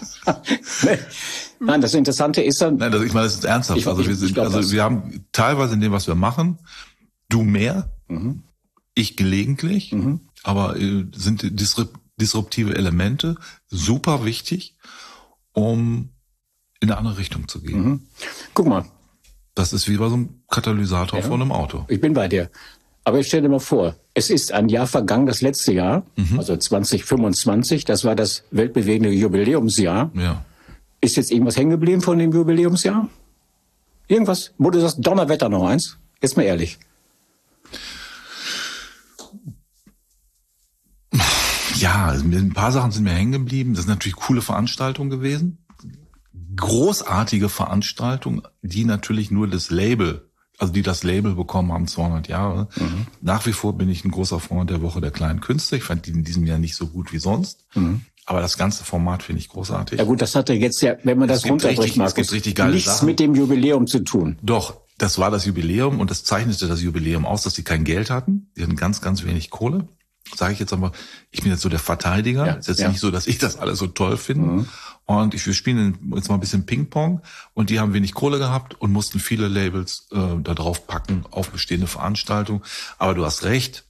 Nein, das Interessante ist dann... Nein, das, ich meine, das ist ernsthaft. Ich, also wir sind, glaub, also wir haben teilweise in dem, was wir machen, du mehr, mhm. ich gelegentlich, mhm. aber äh, sind disruptive Elemente super wichtig, um in eine andere Richtung zu gehen. Mhm. Guck mal. Das ist wie bei so einem Katalysator ja. von einem Auto. Ich bin bei dir. Aber ich stell dir mal vor, es ist ein Jahr vergangen, das letzte Jahr, mhm. also zwanzig fünfundzwanzig, das war das weltbewegende Jubiläumsjahr. Ja. Ist jetzt irgendwas hängen geblieben von dem Jubiläumsjahr? Irgendwas? Wurde das Donnerwetter noch eins? Jetzt mal ehrlich. Ja, ein paar Sachen sind mir hängen geblieben. Das sind natürlich coole Veranstaltungen gewesen. Großartige Veranstaltungen, die natürlich nur das Label, also die das Label bekommen haben, zweihundert Jahre. Mhm. Nach wie vor bin ich ein großer Freund der Woche der kleinen Künste. Ich fand die in diesem Jahr nicht so gut wie sonst. Mhm. Aber das ganze Format finde ich großartig. Ja gut, das hatte jetzt ja, wenn man das runterbricht, es gibt richtig geile nichts Sachen. Mit dem Jubiläum zu tun. Doch, das war das Jubiläum und das zeichnete das Jubiläum aus, dass sie kein Geld hatten. Die hatten ganz, ganz wenig Kohle. Sage ich jetzt aber, ich bin jetzt so der Verteidiger. Ja, ist jetzt ja. nicht so, dass ich das alles so toll finde. Mhm. Und ich, wir spielen jetzt mal ein bisschen Ping-Pong und die haben wenig Kohle gehabt und mussten viele Labels äh, da drauf packen auf bestehende Veranstaltungen. Aber du hast recht,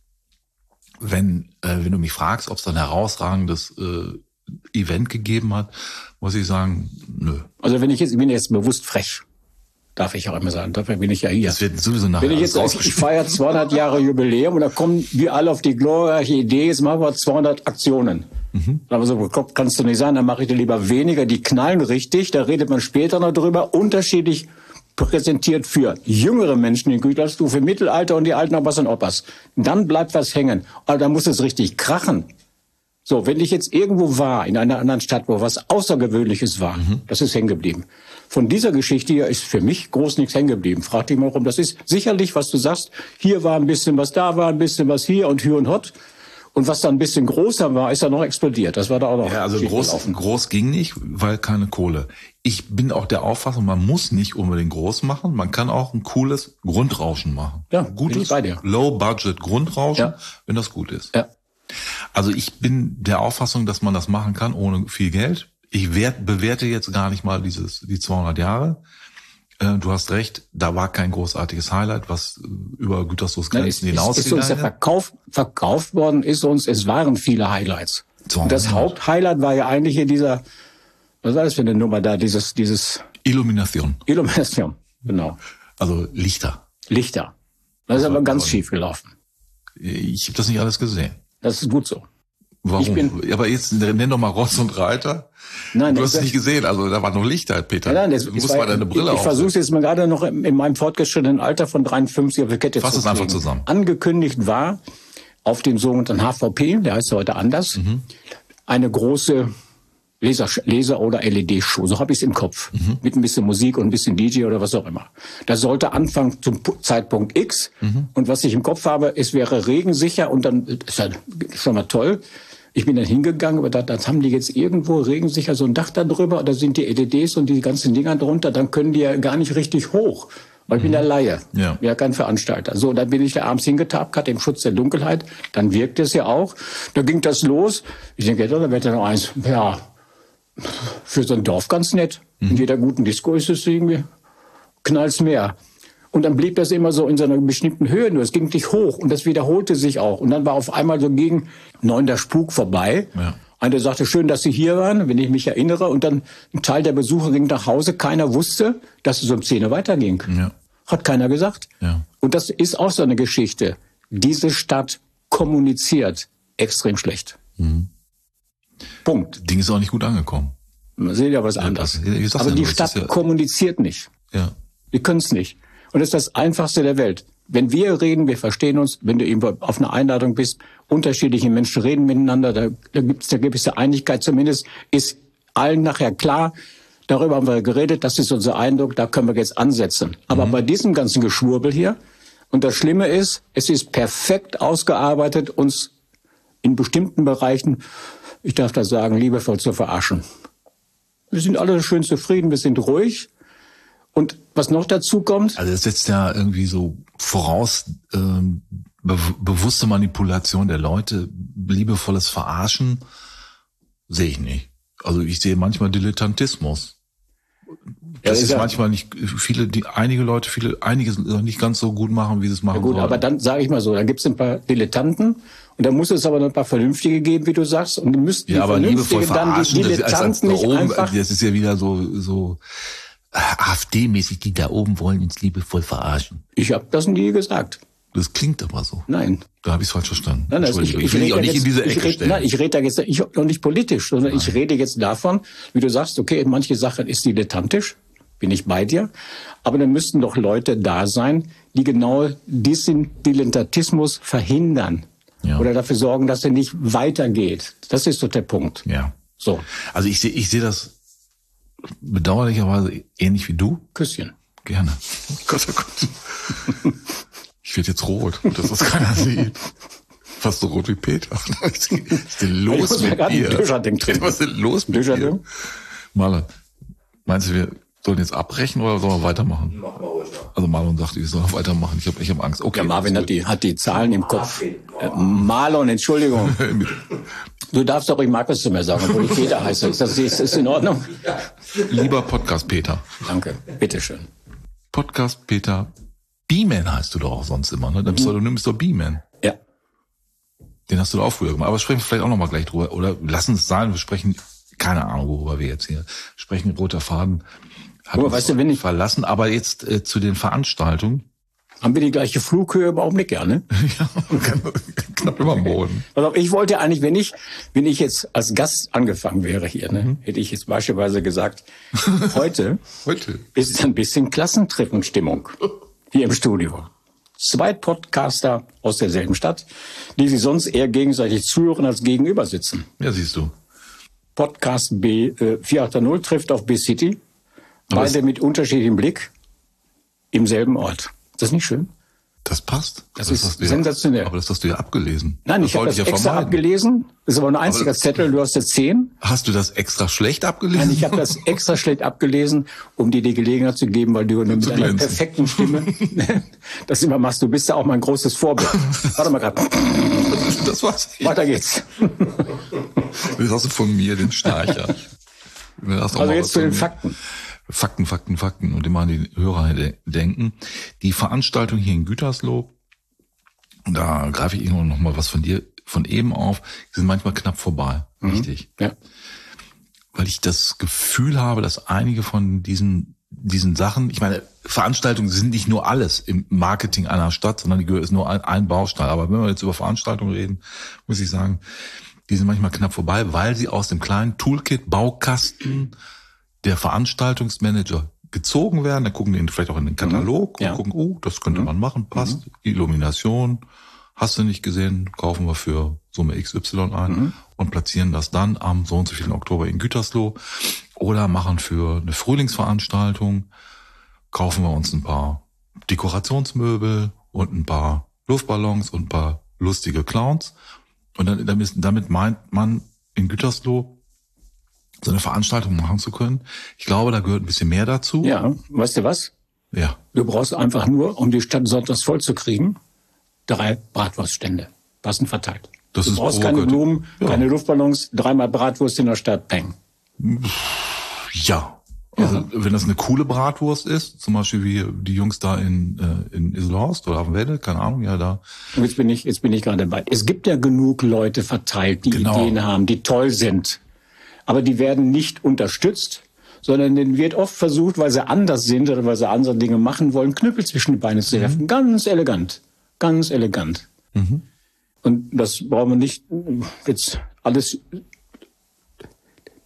wenn äh, wenn du mich fragst, ob es da ein herausragendes äh, Event gegeben hat, muss ich sagen, nö. Also wenn ich jetzt, ich bin jetzt bewusst frech. Darf ich auch immer sagen, dafür bin ich ja hier. Das wird sowieso nachher Wenn ich jetzt ich feiere zweihundert Jahre Jubiläum und da kommen wir alle auf die glorreiche Idee, jetzt machen wir zweihundert Aktionen. Mhm. Aber so kannst du nicht sagen, dann mache ich dir lieber weniger, die knallen richtig, da redet man später noch drüber, unterschiedlich präsentiert für jüngere Menschen in Gütersloh, für Mittelalter und die alten Opas und Opas. Dann bleibt was hängen. Aber da muss es richtig krachen. So, wenn ich jetzt irgendwo war, in einer anderen Stadt, wo was Außergewöhnliches war, mhm. das ist hängen geblieben. Von dieser Geschichte hier ist für mich groß nichts hängen geblieben. Frag dich mal warum. Das ist sicherlich, was du sagst, hier war ein bisschen was, da war ein bisschen was hier und Hü und Hott. Und was dann ein bisschen größer war, ist dann noch explodiert. Das war da auch noch. Ja, also groß, groß ging nicht, weil keine Kohle. Ich bin auch der Auffassung, man muss nicht unbedingt groß machen. Man kann auch ein cooles Grundrauschen machen. Ja, gutes, bin ich bei dir. Low-Budget Grundrauschen, ja. wenn das gut ist. Ja. Also ich bin der Auffassung, dass man das machen kann ohne viel Geld. Ich wert, bewerte jetzt gar nicht mal dieses die zweihundert Jahre. Äh, du hast recht, da war kein großartiges Highlight, was über Güterslohs Grenzen hinausgegangen ist. Ist uns ja verkauft, verkauft worden, ist uns, es waren viele Highlights. Und das Haupthighlight war ja eigentlich hier dieser, was war das für eine Nummer da, dieses, dieses... Illumination. Illumination, genau. Also Lichter. Lichter. Das ist aber ganz schief gelaufen. Ich habe das nicht alles gesehen. Das ist gut so. Warum? Ich bin, aber jetzt nenn doch mal Ross und Reiter. Nein, du hast es nicht gesehen, also da war noch Lichter, Peter. Nein, das, du musst mal deine Brille Ich, ich versuche es jetzt mal gerade noch in meinem fortgeschrittenen Alter von dreiundfünfzig auf die Kette Fass zu es einfach zusammen. Angekündigt war auf dem sogenannten H V P, der heißt heute anders, mhm. eine große Laser, Laser- oder L E D-Show. So habe ich es im Kopf. Mhm. Mit ein bisschen Musik und ein bisschen D J oder was auch immer. Das sollte anfangen zum Zeitpunkt X. Mhm. Und was ich im Kopf habe, es wäre regensicher und dann ist ja schon mal toll. Ich bin dann hingegangen, aber da, das haben die jetzt irgendwo regensicher so ein Dach da drüber, da sind die L E Ds und die ganzen Dinger drunter, dann können die ja gar nicht richtig hoch. Weil ich bin der Laie, ja. bin ja kein Veranstalter. So, dann bin ich da abends hingetapert, im Schutz der Dunkelheit. Dann wirkt es ja auch. Da ging das los. Ich denke, ja, da wird ja noch eins. Ja, für so ein Dorf ganz nett. Mhm. In jeder guten Disco ist es irgendwie, knallt's mehr. Und dann blieb das immer so in so einer bestimmten Höhe nur. Es ging nicht hoch und das wiederholte sich auch. Und dann war auf einmal so gegen neun der Spuk vorbei. Ja. Einer sagte, schön, dass Sie hier waren, wenn ich mich erinnere. Und dann ein Teil der Besucher ging nach Hause. Keiner wusste, dass es um zehn Uhr weiterging. Ja. Hat keiner gesagt. Ja. Und das ist auch so eine Geschichte. Diese Stadt kommuniziert extrem schlecht. Mhm. Punkt. Ding ist auch nicht gut angekommen. Man sieht ja was anderes. Ja, aber ja die nur, Stadt ja, kommuniziert nicht. Ja. Wir können es nicht. Und das ist das Einfachste der Welt. Wenn wir reden, wir verstehen uns, wenn du eben auf einer Einladung bist, unterschiedliche Menschen reden miteinander, da, da gibt es eine gewisse Einigkeit, zumindest ist allen nachher klar, darüber haben wir geredet, das ist unser Eindruck, da können wir jetzt ansetzen. Aber mhm. bei diesem ganzen Geschwurbel hier, und das Schlimme ist, es ist perfekt ausgearbeitet, uns in bestimmten Bereichen, ich darf das sagen, liebevoll zu verarschen. Wir sind alle schön zufrieden, wir sind ruhig. Und was noch dazu kommt? Also das setzt ja irgendwie so voraus, ähm, be- bewusste Manipulation der Leute, liebevolles Verarschen, sehe ich nicht. Also ich sehe manchmal Dilettantismus. Das ja, ist, ist ja manchmal nicht, viele, die, einige Leute, viele, einige nicht ganz so gut machen, wie sie es machen ja gut, sollen. Aber dann sage ich mal so, da gibt es ein paar Dilettanten und da muss es aber noch ein paar Vernünftige geben, wie du sagst, und die müssten ja, die Vernünftigen dann die Dilettanten nicht oben, einfach... Das ist ja wieder so, so AfD-mäßig, die da oben wollen uns liebevoll verarschen. Ich habe das nie gesagt. Das klingt aber so. Nein. Da habe ich es falsch verstanden. Nein, das, ich, ich, ich will dich auch nicht jetzt, in diese Ecke red, stellen. Nein, ich rede da jetzt ich, noch nicht politisch, sondern nein. Ich rede jetzt davon, wie du sagst, okay, manche Sachen ist dilettantisch, bin ich bei dir, aber dann müssten doch Leute da sein, die genau diesen Dilettantismus verhindern. Ja. Oder dafür sorgen, dass er nicht weitergeht. Das ist doch der Punkt. Ja. So. Also ich sehe ich sehe das bedauerlicherweise ähnlich wie du. Küsschen. Gerne. Oh Gott, oh Gott. Ich werde jetzt rot, dass das keiner sieht. Fast so rot wie Peter. Was ist denn los ich mit dir? Was ist denn los mit dir? Marlon, meinst du, wir sollen jetzt abbrechen oder sollen wir weitermachen? Machen wir ruhig. Also Marlon sagte, ich soll weitermachen. Ich habe ich hab Angst. Okay. Ja, Marvin hat die, hat die Zahlen im Kopf. Äh, Marlon, Entschuldigung. Du darfst doch ruhig Markus zu mir sagen, obwohl ich Peter heiße. Ist das ist, ist in Ordnung? Lieber Podcast Peter. Danke, bitteschön. Podcast Peter. B-Man heißt du doch auch sonst immer, ne? Dein Pseudonym ist doch B-Man. Ja. Den hast du doch auch früher gemacht. Aber sprechen wir vielleicht auch noch mal gleich drüber. Oder lassen es sein, wir sprechen, keine Ahnung, worüber wir jetzt hier sprechen. Roter Faden hat aber weißt du, wenn ich verlassen. Aber jetzt äh, zu den Veranstaltungen. Haben wir die gleiche Flughöhe im Augenblick, ja, ne? Ja, knapp über dem Boden. Also ich wollte eigentlich, wenn ich, wenn ich jetzt als Gast angefangen wäre hier, ne, mhm. hätte ich jetzt beispielsweise gesagt, heute, heute ist ein bisschen Klassentreffenstimmung hier im Studio. Zwei Podcaster aus derselben Stadt, die sich sonst eher gegenseitig zuhören als gegenüber sitzen. Ja, siehst du. Podcast B äh, vier acht null trifft auf B-City, beide mit unterschiedlichem Blick im selben Ort. Ist das nicht schön? Das passt. Das, das ist sensationell. Ja, aber das hast du ja abgelesen. Nein, das ich habe das ja extra vermeiden. abgelesen. Das ist aber ein einziger aber Zettel, du hast ja zehn. Hast du das extra schlecht abgelesen? Nein, ich habe das extra schlecht abgelesen, um dir die Gelegenheit zu geben, weil du mit einer perfekten Stimme das immer machst. Du bist ja auch mein großes Vorbild. Warte mal gerade. Das war's. Weiter geht's. Das hast du von mir, den Schnarcher. Also jetzt zu den Fakten. Fakten, Fakten, Fakten und immer an die Hörer denken. Die Veranstaltung hier in Gütersloh, da greife ich irgendwann noch mal was von dir von eben auf, die sind manchmal knapp vorbei. Mhm. Richtig. Ja. Weil ich das Gefühl habe, dass einige von diesen diesen Sachen, ich meine, Veranstaltungen sind nicht nur alles im Marketing einer Stadt, sondern die gehört ist nur ein, ein Baustein. Aber wenn wir jetzt über Veranstaltungen reden, muss ich sagen, die sind manchmal knapp vorbei, weil sie aus dem kleinen Toolkit-Baukasten der Veranstaltungsmanager gezogen werden, dann gucken die vielleicht auch in den Katalog ja. und gucken, oh, das könnte mhm. man machen, passt. Mhm. Illumination, hast du nicht gesehen, kaufen wir für Summe X Y ein mhm. und platzieren das dann am so und so vielen Oktober in Gütersloh oder machen für eine Frühlingsveranstaltung, kaufen wir uns ein paar Dekorationsmöbel und ein paar Luftballons und ein paar lustige Clowns und dann damit meint man in Gütersloh so eine Veranstaltung machen zu können. Ich glaube, da gehört ein bisschen mehr dazu. Ja, weißt du was? Ja. Du brauchst einfach nur, um die Stadt sonntags voll zu kriegen, drei Bratwurststände, passend verteilt. Das du ist brauchst keine Blumen, ja. keine Luftballons, dreimal Bratwurst in der Stadt, peng. Ja. Also ja. wenn das eine coole Bratwurst ist, zum Beispiel wie die Jungs da in äh, in Iselhorst oder auf dem Welle, keine Ahnung, ja da. Und jetzt bin ich jetzt bin ich gerade dabei. Es gibt ja genug Leute verteilt, die genau. Ideen haben, die toll sind. Aber die werden nicht unterstützt, sondern denen wird oft versucht, weil sie anders sind oder weil sie andere Dinge machen wollen, Knüppel zwischen die Beine zu werfen. Mhm. Ganz elegant. Ganz elegant. Mhm. Und das brauchen wir nicht jetzt alles.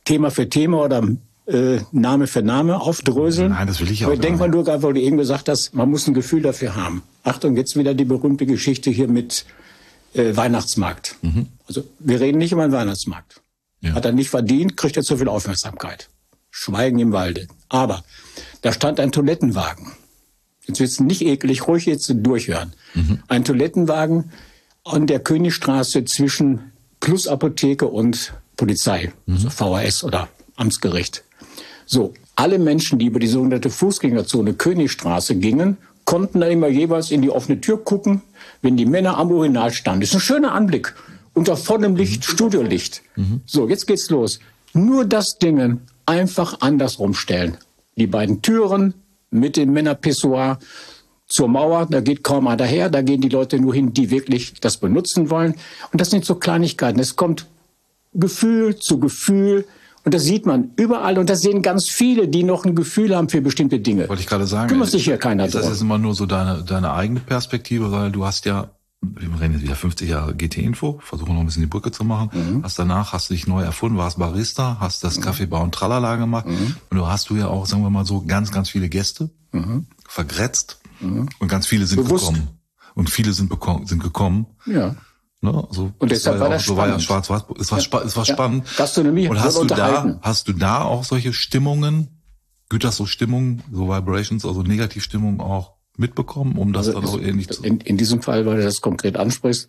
Thema für Thema oder äh, Name für Name aufdröseln. Nein, das will ich auch Aber denk nicht. mal nur, weil du eben gesagt hast, man muss ein Gefühl dafür haben. Achtung, jetzt wieder die berühmte Geschichte hier mit äh, Weihnachtsmarkt. Mhm. Also wir reden nicht über den Weihnachtsmarkt. Ja. Hat er nicht verdient, kriegt er zu viel Aufmerksamkeit. Schweigen im Walde. Aber da stand ein Toilettenwagen. Jetzt wird's nicht eklig, ruhig jetzt durchhören. Mhm. Ein Toilettenwagen an der Königstraße zwischen Plus Apotheke und Polizei, mhm. also V H S oder Amtsgericht. So, alle Menschen, die über die sogenannte Fußgängerzone Königstraße gingen, konnten dann immer jeweils in die offene Tür gucken, wenn die Männer am Urinal standen. Das ist ein schöner Anblick. Unter vollem Licht, mhm. Studiolicht. Mhm. So, jetzt geht's los. Nur das Ding einfach andersrum stellen. Die beiden Türen mit dem Männerpissoir zur Mauer, da geht kaum einer daher, da gehen die Leute nur hin, die wirklich das benutzen wollen. Und das sind so Kleinigkeiten. Es kommt Gefühl zu Gefühl. Und das sieht man überall. Und das sehen ganz viele, die noch ein Gefühl haben für bestimmte Dinge. Wollte ich gerade sagen. Kümmert sich hier keiner drum. Ist das jetzt immer nur so deine, deine eigene Perspektive? Weil du hast ja, wir reden jetzt wieder fünfzig Jahre G T-Info, versuchen noch ein bisschen die Brücke zu machen. Mhm. Hast danach, hast du dich neu erfunden, warst Barista, hast das mhm. Kaffeebar und Tralala gemacht. Mhm. Und du hast du ja auch, sagen wir mal so, ganz, ganz viele Gäste mhm. vergrätzt. Mhm. Und ganz viele sind Bewusst. gekommen. Und viele sind, bekommen, sind gekommen. Ja. Ne, also und deshalb war, ja war das so spannend. War ja schwarz-weiß, es war, ja. spa- es war ja. spannend. Gastronomie und hast du unterhalten. da, hast du da auch solche Stimmungen, Gütersloh Stimmungen, so Vibrations, also Negativstimmungen auch mitbekommen, um das also dann auch ähnlich zu... In, in diesem Fall, weil du das konkret ansprichst,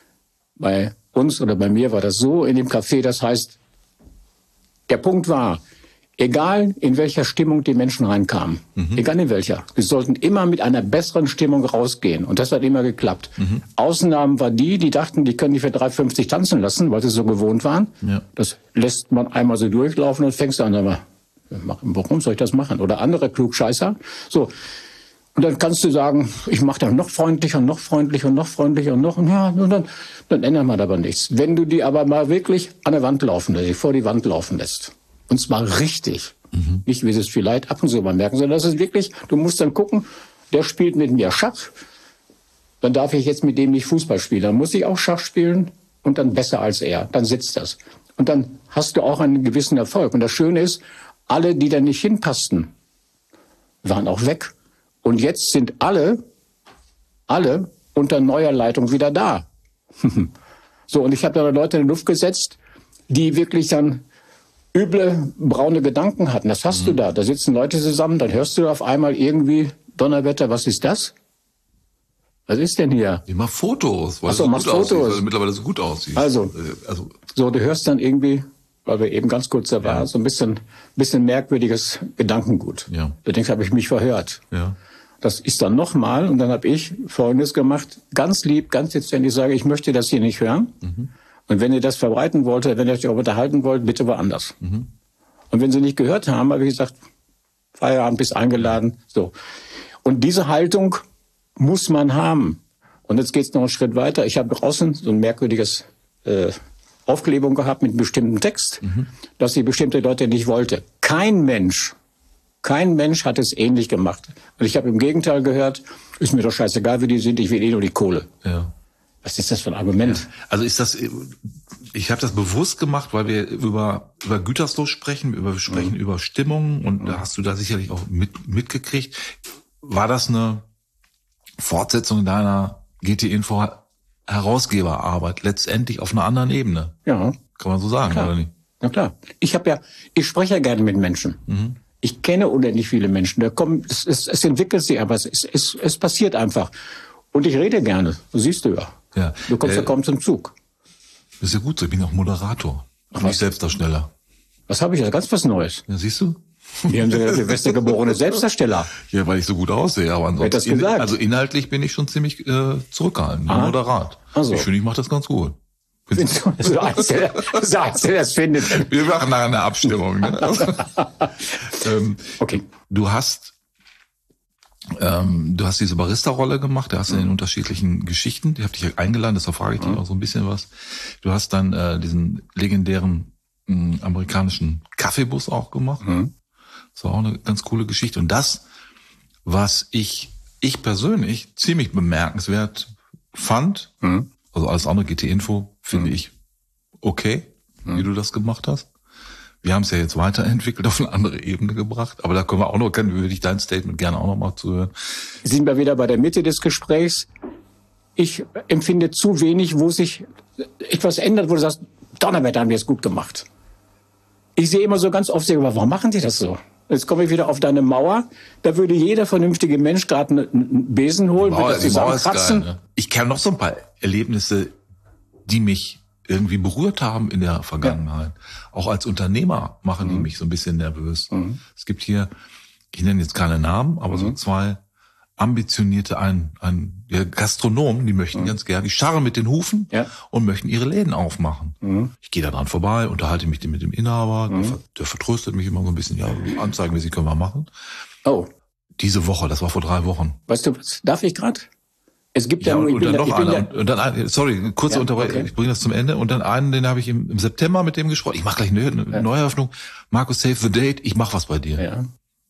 bei uns oder bei mir war das so in dem Café, das heißt, der Punkt war, egal in welcher Stimmung die Menschen reinkamen, mhm. egal in welcher, wir sollten immer mit einer besseren Stimmung rausgehen. Und das hat immer geklappt. Mhm. Ausnahmen war die, die dachten, die können die für drei fünfzig tanzen lassen, weil sie so gewohnt waren. Ja. Das lässt man einmal so durchlaufen und fängst an, aber warum soll ich das machen? Oder andere Klugscheißer. So. Und dann kannst du sagen, ich mache das noch freundlicher, noch freundlicher, noch freundlicher und noch, und ja, und dann, dann ändert man aber nichts. Wenn du die aber mal wirklich an der Wand laufen lässt, vor die Wand laufen lässt, und zwar richtig. Mhm. Nicht, wie sie es vielleicht ab und zu mal merken, sondern das ist wirklich, du musst dann gucken, der spielt mit mir Schach, dann darf ich jetzt mit dem nicht Fußball spielen. Dann muss ich auch Schach spielen und dann besser als er. Dann sitzt das. Und dann hast du auch einen gewissen Erfolg. Und das Schöne ist, alle, die da nicht hinpassten, waren auch weg. Und jetzt sind alle, alle unter neuer Leitung wieder da. So, und ich habe da Leute in die Luft gesetzt, die wirklich dann üble, braune Gedanken hatten. Das hast mhm. du da. Da sitzen Leute zusammen, dann hörst du auf einmal irgendwie, Donnerwetter, was ist das? Was ist denn hier? Ich mach Fotos, weil Ach so, es so machst gut Fotos. aussieht, weil mittlerweile so gut aussieht. Also, also, so, du hörst dann irgendwie, weil wir eben ganz kurz da waren, ja. so ein bisschen, bisschen merkwürdiges Gedankengut. Ja. Du denkst, habe ich mich verhört. Ja. Das ist dann nochmal, und dann habe ich Folgendes gemacht, ganz lieb, ganz dezent, ich sage, ich möchte das hier nicht hören. Mhm. Und wenn ihr das verbreiten wollt, wenn ihr euch auch unterhalten wollt, bitte woanders. Mhm. Und wenn sie nicht gehört haben, habe ich gesagt, Feierabend, bist eingeladen. So. Und diese Haltung muss man haben. Und jetzt geht's noch einen Schritt weiter. Ich habe draußen so ein merkwürdiges äh, Aufklebung gehabt mit einem bestimmten Text, mhm. dass sie bestimmte Leute nicht wollte. Kein Mensch, kein Mensch hat es ähnlich gemacht. Und ich habe im Gegenteil gehört, ist mir doch scheißegal, wie die sind, ich will eh nur die Kohle. Ja. Was ist das für ein Argument? Ja. Also ist das, ich habe das bewusst gemacht, weil wir über über Gütersloh sprechen, über wir sprechen mhm. über Stimmung, und mhm. da hast du da sicherlich auch mit, mitgekriegt. War das eine Fortsetzung deiner G T-Info Herausgeberarbeit, letztendlich auf einer anderen Ebene? Ja. Kann man so sagen, klar. Oder nicht? Na klar. Ich habe ja, ich spreche ja gerne mit Menschen. Mhm. Ich kenne unendlich viele Menschen. Da kommen, es, es, es entwickelt sich, aber es, es, es passiert einfach. Und ich rede gerne. Das siehst du ja. Ja. Du kommst äh, ja kaum zum Zug. Das ist ja gut so. Ich bin auch Moderator. Ach, nicht Selbstdarsteller. Was habe ich? Das ganz was Neues. Ja, siehst du? Wir haben der beste geborene Selbstdarsteller. Ja, weil ich so gut aussehe. Aber ansonsten, das gesagt? In, also inhaltlich bin ich schon ziemlich äh, zurückgehalten. Ah. Moderat. Also. Ich finde, ich mache das ganz gut. Findest du, so eins, der, so eins, der das findet. Wir machen nachher eine Abstimmung. Ne? ähm, okay. Du hast Ähm, du hast diese Barista-Rolle gemacht, da hast du in den unterschiedlichen Geschichten, die habe dich eingeladen, deshalb frage ich dich auch so ein bisschen was. Du hast dann äh, diesen legendären äh, amerikanischen Kaffeebus auch gemacht. Mhm. Das war auch eine ganz coole Geschichte. Und das, was ich ich persönlich ziemlich bemerkenswert fand, mhm. also alles andere G T-Info, finde mhm. ich okay, mhm. wie du das gemacht hast. Wir haben es ja jetzt weiterentwickelt, auf eine andere Ebene gebracht. Aber da können wir auch noch, können, würde ich dein Statement gerne auch noch mal zuhören. Sind wir wieder bei der Mitte des Gesprächs. Ich empfinde zu wenig, wo sich etwas ändert, wo du sagst, Donnerwetter, haben wir es gut gemacht. Ich sehe immer so ganz oft, warum machen die das so? Jetzt komme ich wieder auf deine Mauer. Da würde jeder vernünftige Mensch gerade einen Besen holen, würde das zusammenkratzen. Ne? Ich kenne noch so ein paar Erlebnisse, die mich irgendwie berührt haben in der Vergangenheit. Ja. Auch als Unternehmer machen die mhm. mich so ein bisschen nervös. Mhm. Es gibt hier, ich nenne jetzt keine Namen, aber mhm. so zwei ambitionierte ein, ein ja, Gastronomen, die möchten mhm. ganz gerne, die scharren mit den Hufen ja. und möchten ihre Läden aufmachen. Mhm. Ich gehe da dran vorbei, unterhalte mich mit dem Inhaber, mhm. der, der vertröstet mich immer so ein bisschen, ja, anzeigenmäßig können wir machen. Oh. Diese Woche, das war vor drei Wochen. Weißt du, was darf ich gerade? Es gibt ja, ja nur, und dann noch einer. Und dann ein, sorry, kurze ja, Unterbrechung, okay. Ich bringe das zum Ende. Und dann einen, den habe ich im, im September mit dem gesprochen. Ich mache gleich eine, eine ja. Neueröffnung. Markus, save the date, ich mache was bei dir. Ja.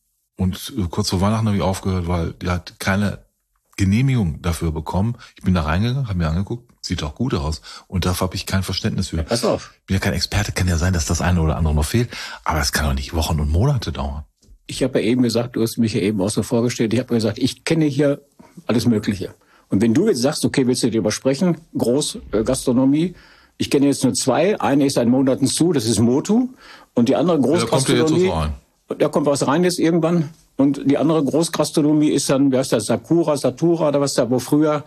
Und äh, kurz vor Weihnachten habe ich aufgehört, weil der hat keine Genehmigung dafür bekommen. Ich bin da reingegangen, habe mir angeguckt, sieht auch gut aus. Und dafür habe ich kein Verständnis für. Ja, pass auf. Ich bin ja kein Experte, kann ja sein, dass das eine oder andere noch fehlt. Aber es kann doch nicht Wochen und Monate dauern. Ich habe ja eben gesagt, du hast mich ja eben auch so vorgestellt, ich habe gesagt, ich kenne hier alles Mögliche. Und wenn du jetzt sagst, okay, willst du darüber sprechen, Großgastronomie, ich kenne jetzt nur zwei, eine ist seit Monaten zu, das ist Motu, und die andere Großgastronomie, da kommt rein. Da kommt was rein jetzt irgendwann, und die andere Großgastronomie ist dann, wie heißt das, Sakura, Satura oder was da, wo früher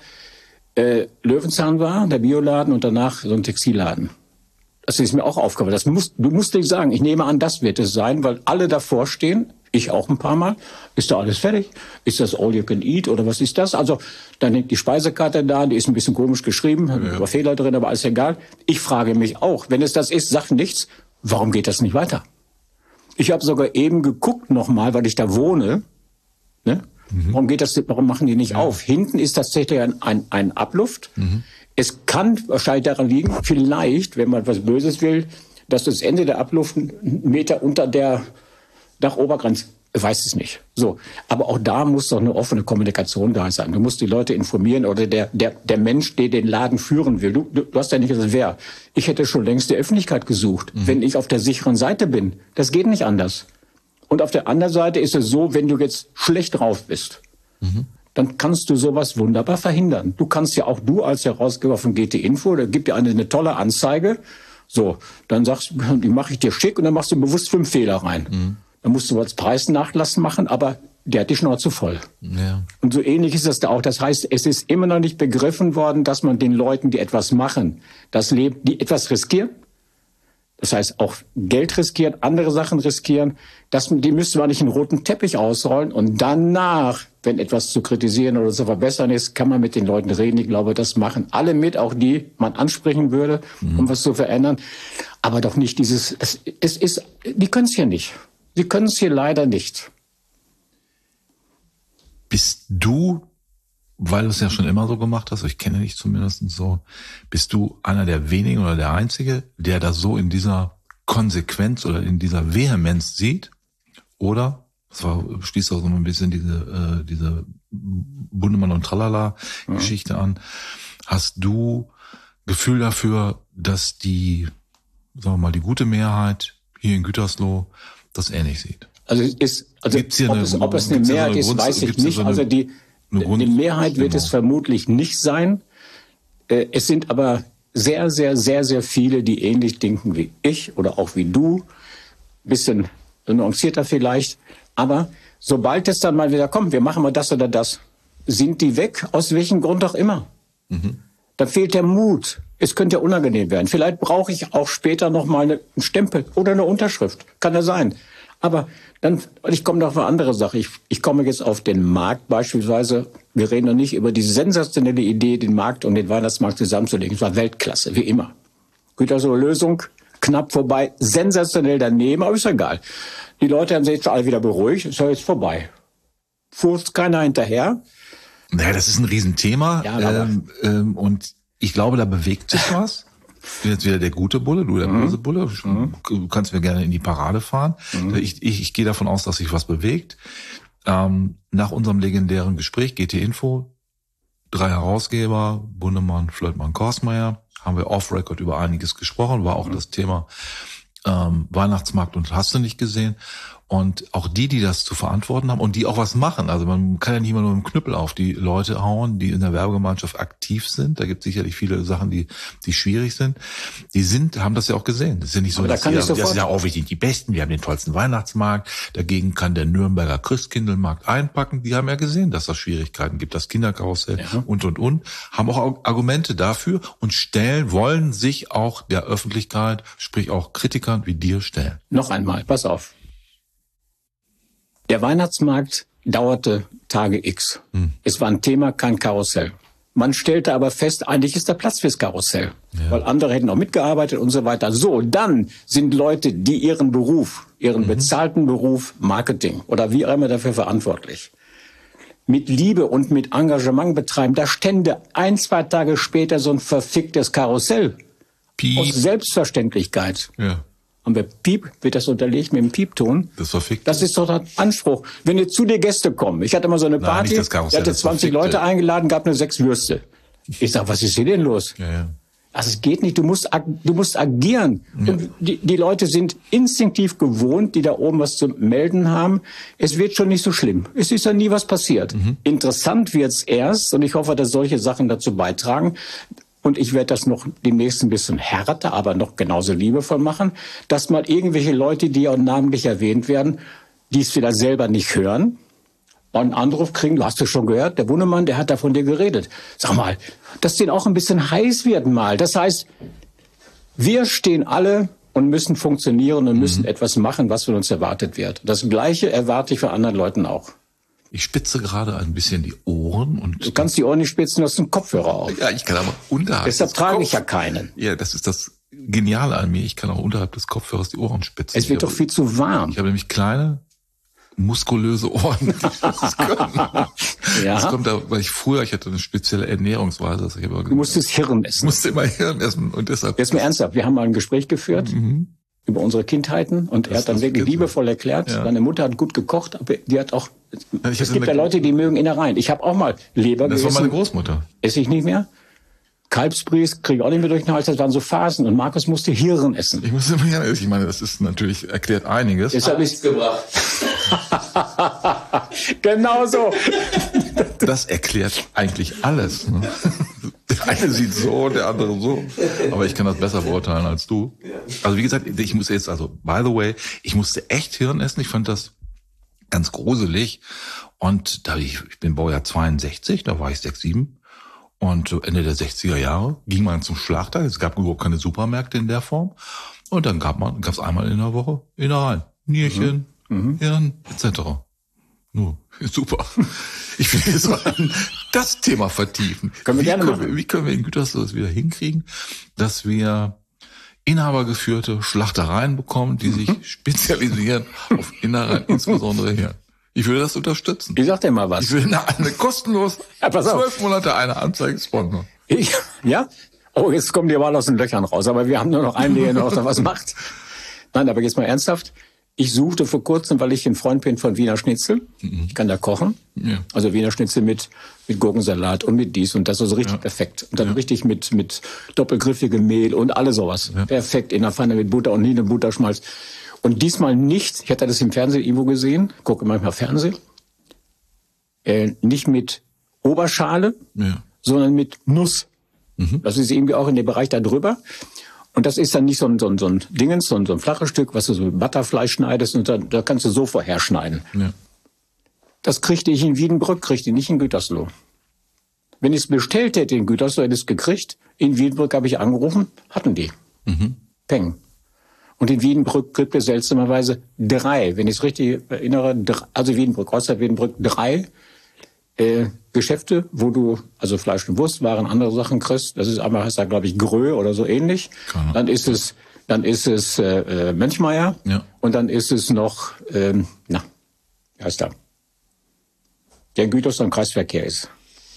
äh, Löwenzahn war, der Bioladen, und danach so ein Textilladen. Das ist mir auch aufgefallen. Das musst, du musst nicht sagen. Ich nehme an, das wird es sein, weil alle davor stehen. Ich auch ein paar Mal. Ist da alles fertig? Ist das all you can eat oder was ist das? Also dann nimmt die Speisekarte da, die ist ein bisschen komisch geschrieben, ja, ja. War Fehler drin, aber alles egal. Ich frage mich auch, wenn es das ist, sagt nichts, warum geht das nicht weiter? Ich habe sogar eben geguckt nochmal, weil ich da wohne. Ne? Mhm. Warum geht das? Warum machen die nicht ja. auf? Hinten ist tatsächlich ein, ein, ein Abluft. Mhm. Es kann wahrscheinlich daran liegen, vielleicht, wenn man was Böses will, dass das Ende der Abluft einen Meter unter der Dachobergrenze, weiß es nicht. So, aber auch da muss doch eine offene Kommunikation da sein. Du musst die Leute informieren oder der der der Mensch, der den Laden führen will. Du, du, du hast ja nicht gesagt, wer. Ich hätte schon längst die Öffentlichkeit gesucht, mhm. wenn ich auf der sicheren Seite bin. Das geht nicht anders. Und auf der anderen Seite ist es so, wenn du jetzt schlecht drauf bist, mhm. dann kannst du sowas wunderbar verhindern. Du kannst ja auch, du als Herausgeber von G T Info, da gibt dir eine, eine tolle Anzeige. So, dann sagst du, die mache ich dir schick, und dann machst du bewusst fünf Fehler rein. Mhm. Dann musst du als Preisnachlass machen, aber der hat die Schnauze voll. Ja. Und so ähnlich ist das da auch. Das heißt, es ist immer noch nicht begriffen worden, dass man den Leuten, die etwas machen, das Leben, die etwas riskieren, das heißt auch Geld riskieren, andere Sachen riskieren, das, die müsste man nicht einen roten Teppich ausrollen, und danach, wenn etwas zu kritisieren oder zu verbessern ist, kann man mit den Leuten reden. Ich glaube, das machen alle mit, auch die man ansprechen würde, mhm. um was zu verändern. Aber doch nicht dieses, es, es ist, die können es hier nicht. Sie können es hier leider nicht. Bist du, weil du es ja schon immer so gemacht hast, ich kenne dich zumindest so, bist du einer der wenigen oder der Einzige, der das so in dieser Konsequenz oder in dieser Vehemenz sieht? Oder, das war, schließt auch so ein bisschen diese, äh, diese Bundemann und Tralala-Geschichte ja. an, hast du Gefühl dafür, dass die, sagen wir mal, die gute Mehrheit hier in Gütersloh das ähnlich sieht? Also ist, also ob, eine, es, ob es eine Mehrheit ist, weiß ich nicht. So eine, also die, die Mehrheit wird es vermutlich nicht sein. Es sind aber sehr, sehr, sehr, sehr viele, die ähnlich denken wie ich oder auch wie du. Bisschen nuancierter vielleicht. Aber sobald es dann mal wieder kommt, wir machen mal das oder das, sind die weg, aus welchem Grund auch immer. Mhm. Da fehlt der Mut. Es könnte ja unangenehm werden. Vielleicht brauche ich auch später noch mal einen Stempel oder eine Unterschrift. Kann ja sein. Aber dann, ich komme noch auf eine andere Sache. Ich, ich komme jetzt auf den Markt beispielsweise. Wir reden noch nicht über die sensationelle Idee, den Markt und den Weihnachtsmarkt zusammenzulegen. Es war Weltklasse, wie immer. Gütersloher Lösung, knapp vorbei, sensationell daneben, aber ist egal. Die Leute haben sich jetzt alle wieder beruhigt, ist ja jetzt vorbei. Fuhr keiner hinterher. Naja, das ist ein Riesenthema. Ja, ähm, ähm, und ich glaube, da bewegt sich was. Ich bin jetzt wieder der gute Bulle, du der mhm. böse Bulle. Du kannst mir gerne in die Parade fahren. Mhm. Ich, ich, ich gehe davon aus, dass sich was bewegt. Ähm, nach unserem legendären Gespräch, G T Info, drei Herausgeber, Bundemann, Flötmann, Korsmeier, haben wir off-Record über einiges gesprochen, war auch mhm. das Thema ähm, Weihnachtsmarkt und hast du nicht gesehen. Und auch die, die das zu verantworten haben und die auch was machen. Also man kann ja nicht immer nur mit dem Knüppel auf die Leute hauen, die in der Werbegemeinschaft aktiv sind. Da gibt es sicherlich viele Sachen, die die schwierig sind. Die sind, haben das ja auch gesehen. Das ist ja nicht so, aber dass da die das ja auch, wir sind die Besten, wir haben den tollsten Weihnachtsmarkt. Dagegen kann der Nürnberger Christkindlmarkt einpacken. Die haben ja gesehen, dass das Schwierigkeiten gibt, das Kinderkarussell ja. und, und, und. Haben auch Argumente dafür und stellen, wollen sich auch der Öffentlichkeit, sprich auch Kritikern wie dir stellen. Noch einmal, pass auf. Der Weihnachtsmarkt dauerte Tage X. Hm. Es war ein Thema, kein Karussell. Man stellte aber fest, eigentlich ist da Platz fürs Karussell. Ja. Weil andere hätten auch mitgearbeitet und so weiter. So, dann sind Leute, die ihren Beruf, ihren mhm. bezahlten Beruf, Marketing oder wie auch immer dafür verantwortlich, mit Liebe und mit Engagement betreiben. Da stände ein, zwei Tage später so ein verficktes Karussell. Piep. Aus Selbstverständlichkeit. Ja. Haben wir Piep, wird das unterlegt mit dem Piepton? Das verfickt. Das ist doch der Anspruch. Wenn jetzt zu dir Gäste kommen, ich hatte mal so eine Nein, Party, ich hatte zwanzig Leute eingeladen, gab nur sechs Würste. Ich sag, was ist hier denn los? Ja, ja. Also es geht nicht, du musst, du musst agieren. Ja. Und die, die Leute sind instinktiv gewohnt, die da oben was zu melden haben. Es wird schon nicht so schlimm. Es ist ja nie was passiert. Mhm. Interessant wird's erst, und ich hoffe, dass solche Sachen dazu beitragen. Und ich werde das noch demnächst ein bisschen härter, aber noch genauso liebevoll machen, dass mal irgendwelche Leute, die auch namentlich erwähnt werden, die es vielleicht selber nicht hören, einen Anruf kriegen, du hast es schon gehört, der Bunnemann, der hat da von dir geredet. Sag mal, dass denen auch ein bisschen heiß wird mal. Das heißt, wir stehen alle und müssen funktionieren und müssen mhm. etwas machen, was von uns erwartet wird. Das Gleiche erwarte ich von anderen Leuten auch. Ich spitze gerade ein bisschen die Ohren und... Du kannst die Ohren nicht spitzen, du hast einen Kopfhörer auf. Ja, ich kann aber unterhalb... Deshalb trage ich ja keinen. Ja, das ist das Geniale an mir. Ich kann auch unterhalb des Kopfhörers die Ohren spitzen. Es wird doch viel zu warm. Ich habe nämlich kleine, muskulöse Ohren. Das, ja. das kommt da, weil ich früher, ich hatte eine spezielle Ernährungsweise. Also ich du musstest Hirn essen. Ich musste immer Hirn essen und deshalb... Jetzt mal ernsthaft, wir haben mal ein Gespräch geführt. Mhm. über unsere Kindheiten und das er hat dann wirklich liebevoll erklärt, ja. seine Mutter hat gut gekocht, aber die hat auch, ja, es gibt ja Leute, die mögen Innereien. Ich habe auch mal Leber das gegessen. Das war meine Großmutter. Esse ich nicht mehr. Kalbsbries kriege ich auch nicht mehr durch den Hals, das waren so Phasen und Markus musste Hirn essen. Ich musste immer Hirn essen, ich meine, das ist natürlich, erklärt einiges. Deshalb ist gebracht. Genau so. Das erklärt eigentlich alles. Ne? Der eine sieht so, der andere so. Aber ich kann das besser beurteilen als du. Also wie gesagt, ich musste jetzt, also by the way, ich musste echt Hirn essen. Ich fand das ganz gruselig. Und da ich, ich bin Baujahr zweiundsechzig, da war ich sechs, sieben. Und Ende der sechziger Jahre ging man zum Schlachter. Es gab überhaupt keine Supermärkte in der Form. Und dann gab man, gab es einmal in der Woche Innereien, Nierchen, mhm. Hirn, et cetera. Nur, super. Ich will jetzt mal das Thema vertiefen. Können wir wie, gerne können machen. Wir, wie können wir in Gütersloh das wieder hinkriegen, dass wir inhabergeführte Schlachtereien bekommen, die sich spezialisieren auf Innereien, insbesondere Hirn. Ich würde das unterstützen. Ich sag dir mal was. Ich will eine, eine kostenlos, ja, pass auf. zwölf Monate eine Anzeige sponsern. Ich, ja? Oh, jetzt kommen die Wahl aus den Löchern raus, aber wir haben nur noch einen, der noch was macht. Nein, aber jetzt mal ernsthaft. Ich suchte vor kurzem, weil ich ein Freund bin von Wiener Schnitzel. Mhm. Ich kann da kochen. Ja. Also Wiener Schnitzel mit, mit Gurkensalat und mit dies und das, also richtig ja. perfekt. Und dann ja. richtig mit, mit doppelgriffigem Mehl und alles sowas. Ja. Perfekt in der Pfanne mit Butter und nie eine Butterschmalz. Und diesmal nicht, ich hatte das im Fernsehen irgendwo gesehen, gucke manchmal Fernsehen, äh, nicht mit Oberschale, ja. sondern mit Nuss. Mhm. Das ist irgendwie auch in dem Bereich da drüber. Und das ist dann nicht so ein, so ein, so ein Dingens, so ein, so ein flaches Stück, was du so mit Butterfleisch schneidest und da, da kannst du so vorher schneiden. Ja. Das kriegte ich in Wiedenbrück, kriegte ich nicht in Gütersloh. Wenn ich es bestellt hätte in Gütersloh, hätte ich es gekriegt. In Wiedenbrück habe ich angerufen, hatten die. Mhm. Peng. Und in Wiedenbrück gibt es seltsamerweise drei, wenn ich es richtig erinnere, drei, also Wiedenbrück, Kreuzberg, Wiedenbrück, drei äh, Geschäfte, wo du also Fleisch und Wurstwaren, andere Sachen kriegst. Das ist einmal, heißt da glaube ich Grö oder so ähnlich. Keine. Dann ist es, dann ist es äh, Mönchmeier ja. und dann ist es noch, ähm, na, wie heißt der? Der in Gütersloh im Kreisverkehr ist.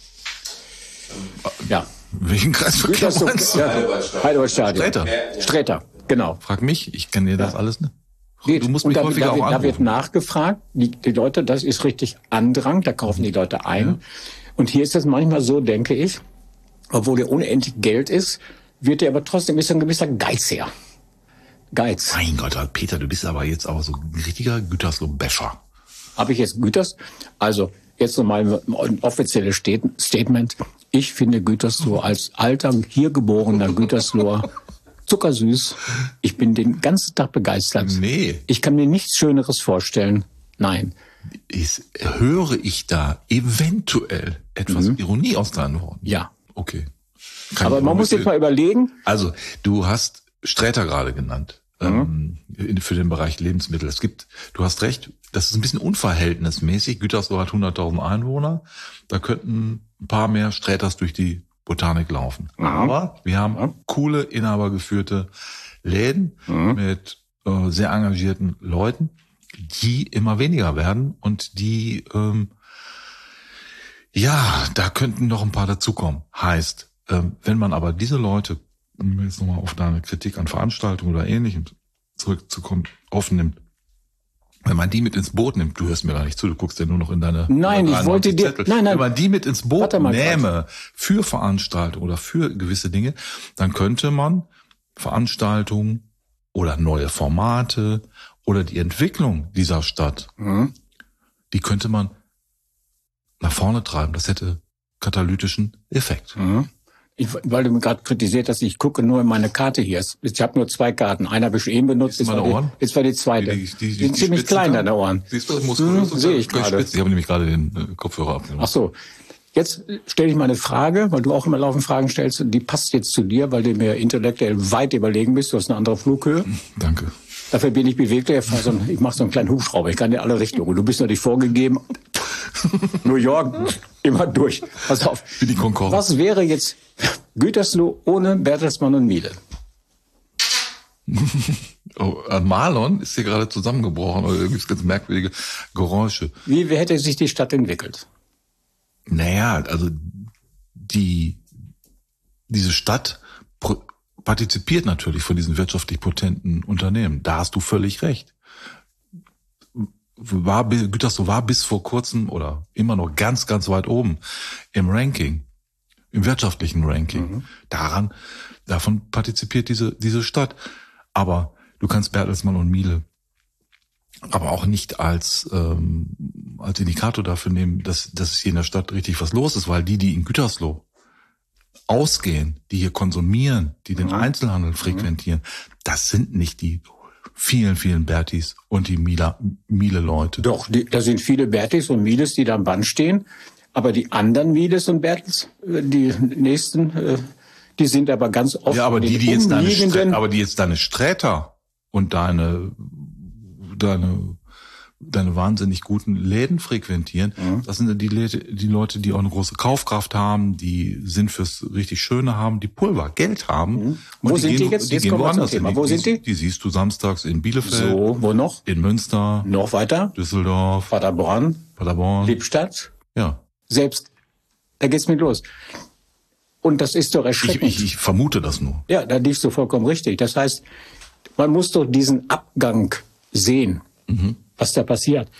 Ja. Welchen Kreisverkehr meinst du? Ja, Heidelbergstadion. Sträter. Sträter, genau. Frag mich, ich kann dir das ja. alles nicht. Geht. Du musst und mich da, häufiger da, auch wird, anrufen. da wird nachgefragt, die, die Leute, das ist richtig Andrang, da kaufen die Leute ein. Ja. Und hier ist das manchmal so, denke ich, obwohl hier unendlich Geld ist, wird dir aber trotzdem ist ein gewisser Geiz her. Geiz. Mein Gott, Peter, du bist aber jetzt auch so ein richtiger Gütersloh-Bäscher. Habe ich jetzt Güters? Also jetzt nochmal ein offizielles Statement. Ich finde Gütersloh als alter, hier geborener Gütersloher zuckersüß. Ich bin den ganzen Tag begeistert. Nee. Ich kann mir nichts Schöneres vorstellen. Nein. Ist, höre ich da eventuell etwas mhm. Ironie aus deinen Worten? Ja. Okay. Kann Aber man muss jetzt mal überlegen. Also, du hast Sträter gerade genannt, mhm. ähm, für den Bereich Lebensmittel. Es gibt, du hast recht, das ist ein bisschen unverhältnismäßig. Gütersloh hat hunderttausend Einwohner. Da könnten ein paar mehr Sträters durch die Botanik laufen. Mhm. Aber wir haben mhm. coole, inhabergeführte Läden mhm. mit äh, sehr engagierten Leuten, die immer weniger werden und die, ähm, ja, da könnten noch ein paar dazukommen. Heißt, ähm, wenn man aber diese Leute, um jetzt nochmal auf deine Kritik an Veranstaltungen oder Ähnlichem zurückzukommen, aufnimmt, wenn man die mit ins Boot nimmt, du hörst mir gar nicht zu, du guckst ja nur noch in deine... Nein, ich wollte dir... Zettel. Nein, nein. Wenn man die mit ins Boot nähme grad. für Veranstaltungen oder für gewisse Dinge, dann könnte man Veranstaltungen oder neue Formate oder die Entwicklung dieser Stadt, mhm. die könnte man nach vorne treiben. Das hätte katalytischen Effekt. Mhm. Ich, weil du mir gerade kritisiert hast, ich gucke nur in meine Karte hier. Ich habe nur zwei Karten. Eine habe ich schon eben benutzt. Jetzt war, die, jetzt war die zweite. Die, die, die, die sind die ziemlich klein, deine Ohren. Siehst du, das muskulös hm, sehe ich gerade. Ich habe nämlich gerade den äh, Kopfhörer abgenommen. Ach so. Jetzt stelle ich mal eine Frage, weil du auch immer laufend Fragen stellst. Die passt jetzt zu dir, weil du mir intellektuell weit überlegen bist. Du hast eine andere Flughöhe. Danke. Dafür bin ich bewegter. Ich, so ich mache so einen kleinen Hubschrauber. Ich kann in alle Richtungen. Du bist natürlich vorgegeben. New York, immer durch. Pass auf. Wie die Concorde. Was wäre jetzt Gütersloh ohne Bertelsmann und Miele? Oh, Marlon ist hier gerade zusammengebrochen. Oder gibt es ganz merkwürdige Geräusche. Wie, wie hätte sich die Stadt entwickelt? Naja, also die diese Stadt partizipiert natürlich von diesen wirtschaftlich potenten Unternehmen. Da hast du völlig recht. War, Gütersloh war bis vor kurzem oder immer noch ganz, ganz weit oben im Ranking, im wirtschaftlichen Ranking. Mhm. Daran, davon partizipiert diese diese Stadt. Aber du kannst Bertelsmann und Miele aber auch nicht als ähm, als Indikator dafür nehmen, dass dass hier in der Stadt richtig was los ist, weil die, die in Gütersloh ausgehen, die hier konsumieren, die den mhm. Einzelhandel frequentieren, das sind nicht die vielen, vielen Bertis und die Miele-Leute. Doch, die, da sind viele Bertis und Mieles, die da am Band stehen. Aber die anderen Mieles und Bertels, die nächsten, die sind aber ganz oft... Ja, aber die, die jetzt deine, Strä- aber die jetzt deine Sträter und deine, deine, deine wahnsinnig guten Läden frequentieren, mhm. das sind die, Leute, die Leute, die auch eine große Kaufkraft haben, die Sinn fürs richtig Schöne haben, die Pulver, Geld haben. Mhm. Wo die sind gehen, die jetzt? Die jetzt gehen woanders hin. Wo die, sind die? Die siehst du samstags in Bielefeld. So, wo noch? In Münster. Noch weiter? Düsseldorf. Paderborn. Paderborn. Lippstadt. Ja. Selbst, da geht's mit los. Und das ist doch erschreckend. Ich, ich, ich vermute das nur. Ja, da liegst du vollkommen richtig. Das heißt, man muss doch diesen Abgang sehen, mhm. was da passiert.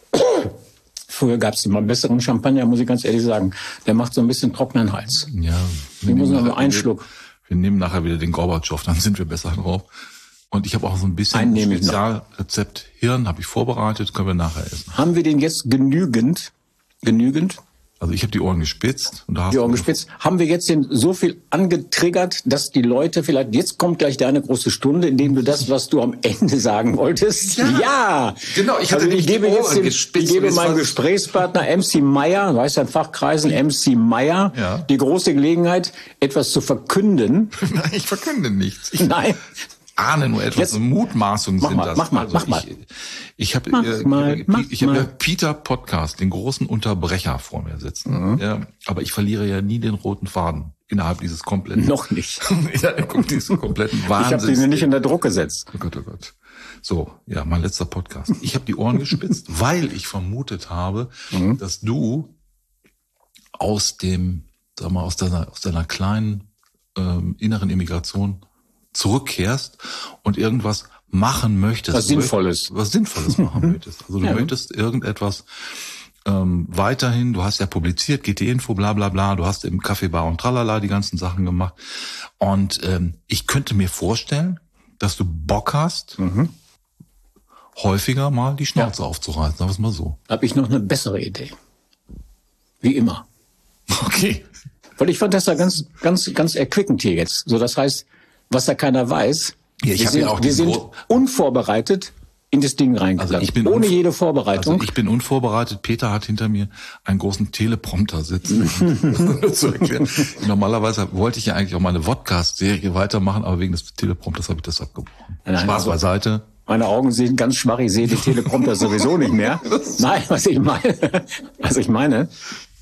Früher gab es immer einen besseren Champagner, muss ich ganz ehrlich sagen. Der macht so ein bisschen trockenen Hals. Ja. Wir müssen noch nur einen Schluck. Wir nehmen nachher wieder den Gorbatschow, dann sind wir besser drauf. Und ich habe auch so ein bisschen ein Spezialrezept Hirn, habe ich vorbereitet, können wir nachher essen. Haben wir den jetzt genügend? Genügend? Also ich habe die Ohren gespitzt. Und da hast die Ohren gespitzt. Haben wir jetzt den so viel angetriggert, dass die Leute vielleicht, jetzt kommt gleich deine große Stunde, in dem du das, was du am Ende sagen wolltest. Ja! ja. Genau, ich hatte also ich gebe die jetzt den, gespitzt. Ich gebe meinem Gesprächspartner M C Meyer, weißt du, in Fachkreisen M C Meyer, ja. die große Gelegenheit, etwas zu verkünden. Nein, ich verkünde nichts. Ich Nein. ahne nur etwas. Jetzt, Mutmaßungen sind mal, das. Mach mal, also mach mal. Ich, ich habe äh, mal, ich habe ja Peter Podcast, den großen Unterbrecher vor mir sitzen. Mhm. Ja, aber ich verliere ja nie den roten Faden innerhalb dieses kompletten. Noch nicht. innerhalb dieses kompletten Wahnsinns. Ich habe den nicht unter Druck gesetzt. Oh Gott, oh Gott. So, ja, mein letzter Podcast. Ich habe die Ohren gespitzt, weil ich vermutet habe, mhm. dass du aus dem, sag mal, aus deiner, aus deiner kleinen ähm, inneren Immigration zurückkehrst und irgendwas machen möchtest. Was Sinnvolles. Was Sinnvolles machen möchtest. Also du ja. möchtest irgendetwas ähm, weiterhin, du hast ja publiziert, G T-Info, bla bla bla, du hast im Kaffeebar und tralala die ganzen Sachen gemacht. Und ähm, ich könnte mir vorstellen, dass du Bock hast, mhm. häufiger mal die Schnauze ja. aufzureißen, sagen wir es mal so. Da habe ich noch eine bessere Idee. Wie immer. Okay. Weil ich fand das da ganz, ganz, ganz erquickend hier jetzt. So, das heißt, was da keiner weiß, ja, ich wir, sind, ja auch wir sind unvorbereitet in das Ding reingegangen. Also ich bin ohne jede Vorbereitung. Also ich bin unvorbereitet. Peter hat hinter mir einen großen Teleprompter sitzen. zu erklären. Normalerweise wollte ich ja eigentlich auch meine Podcast-Serie weitermachen, aber wegen des Teleprompters habe ich das abgebrochen. Nein, Spaß also, beiseite. Meine Augen sehen ganz schwach, ich sehe die Teleprompter sowieso nicht mehr. Nein, was ich meine, was ich meine,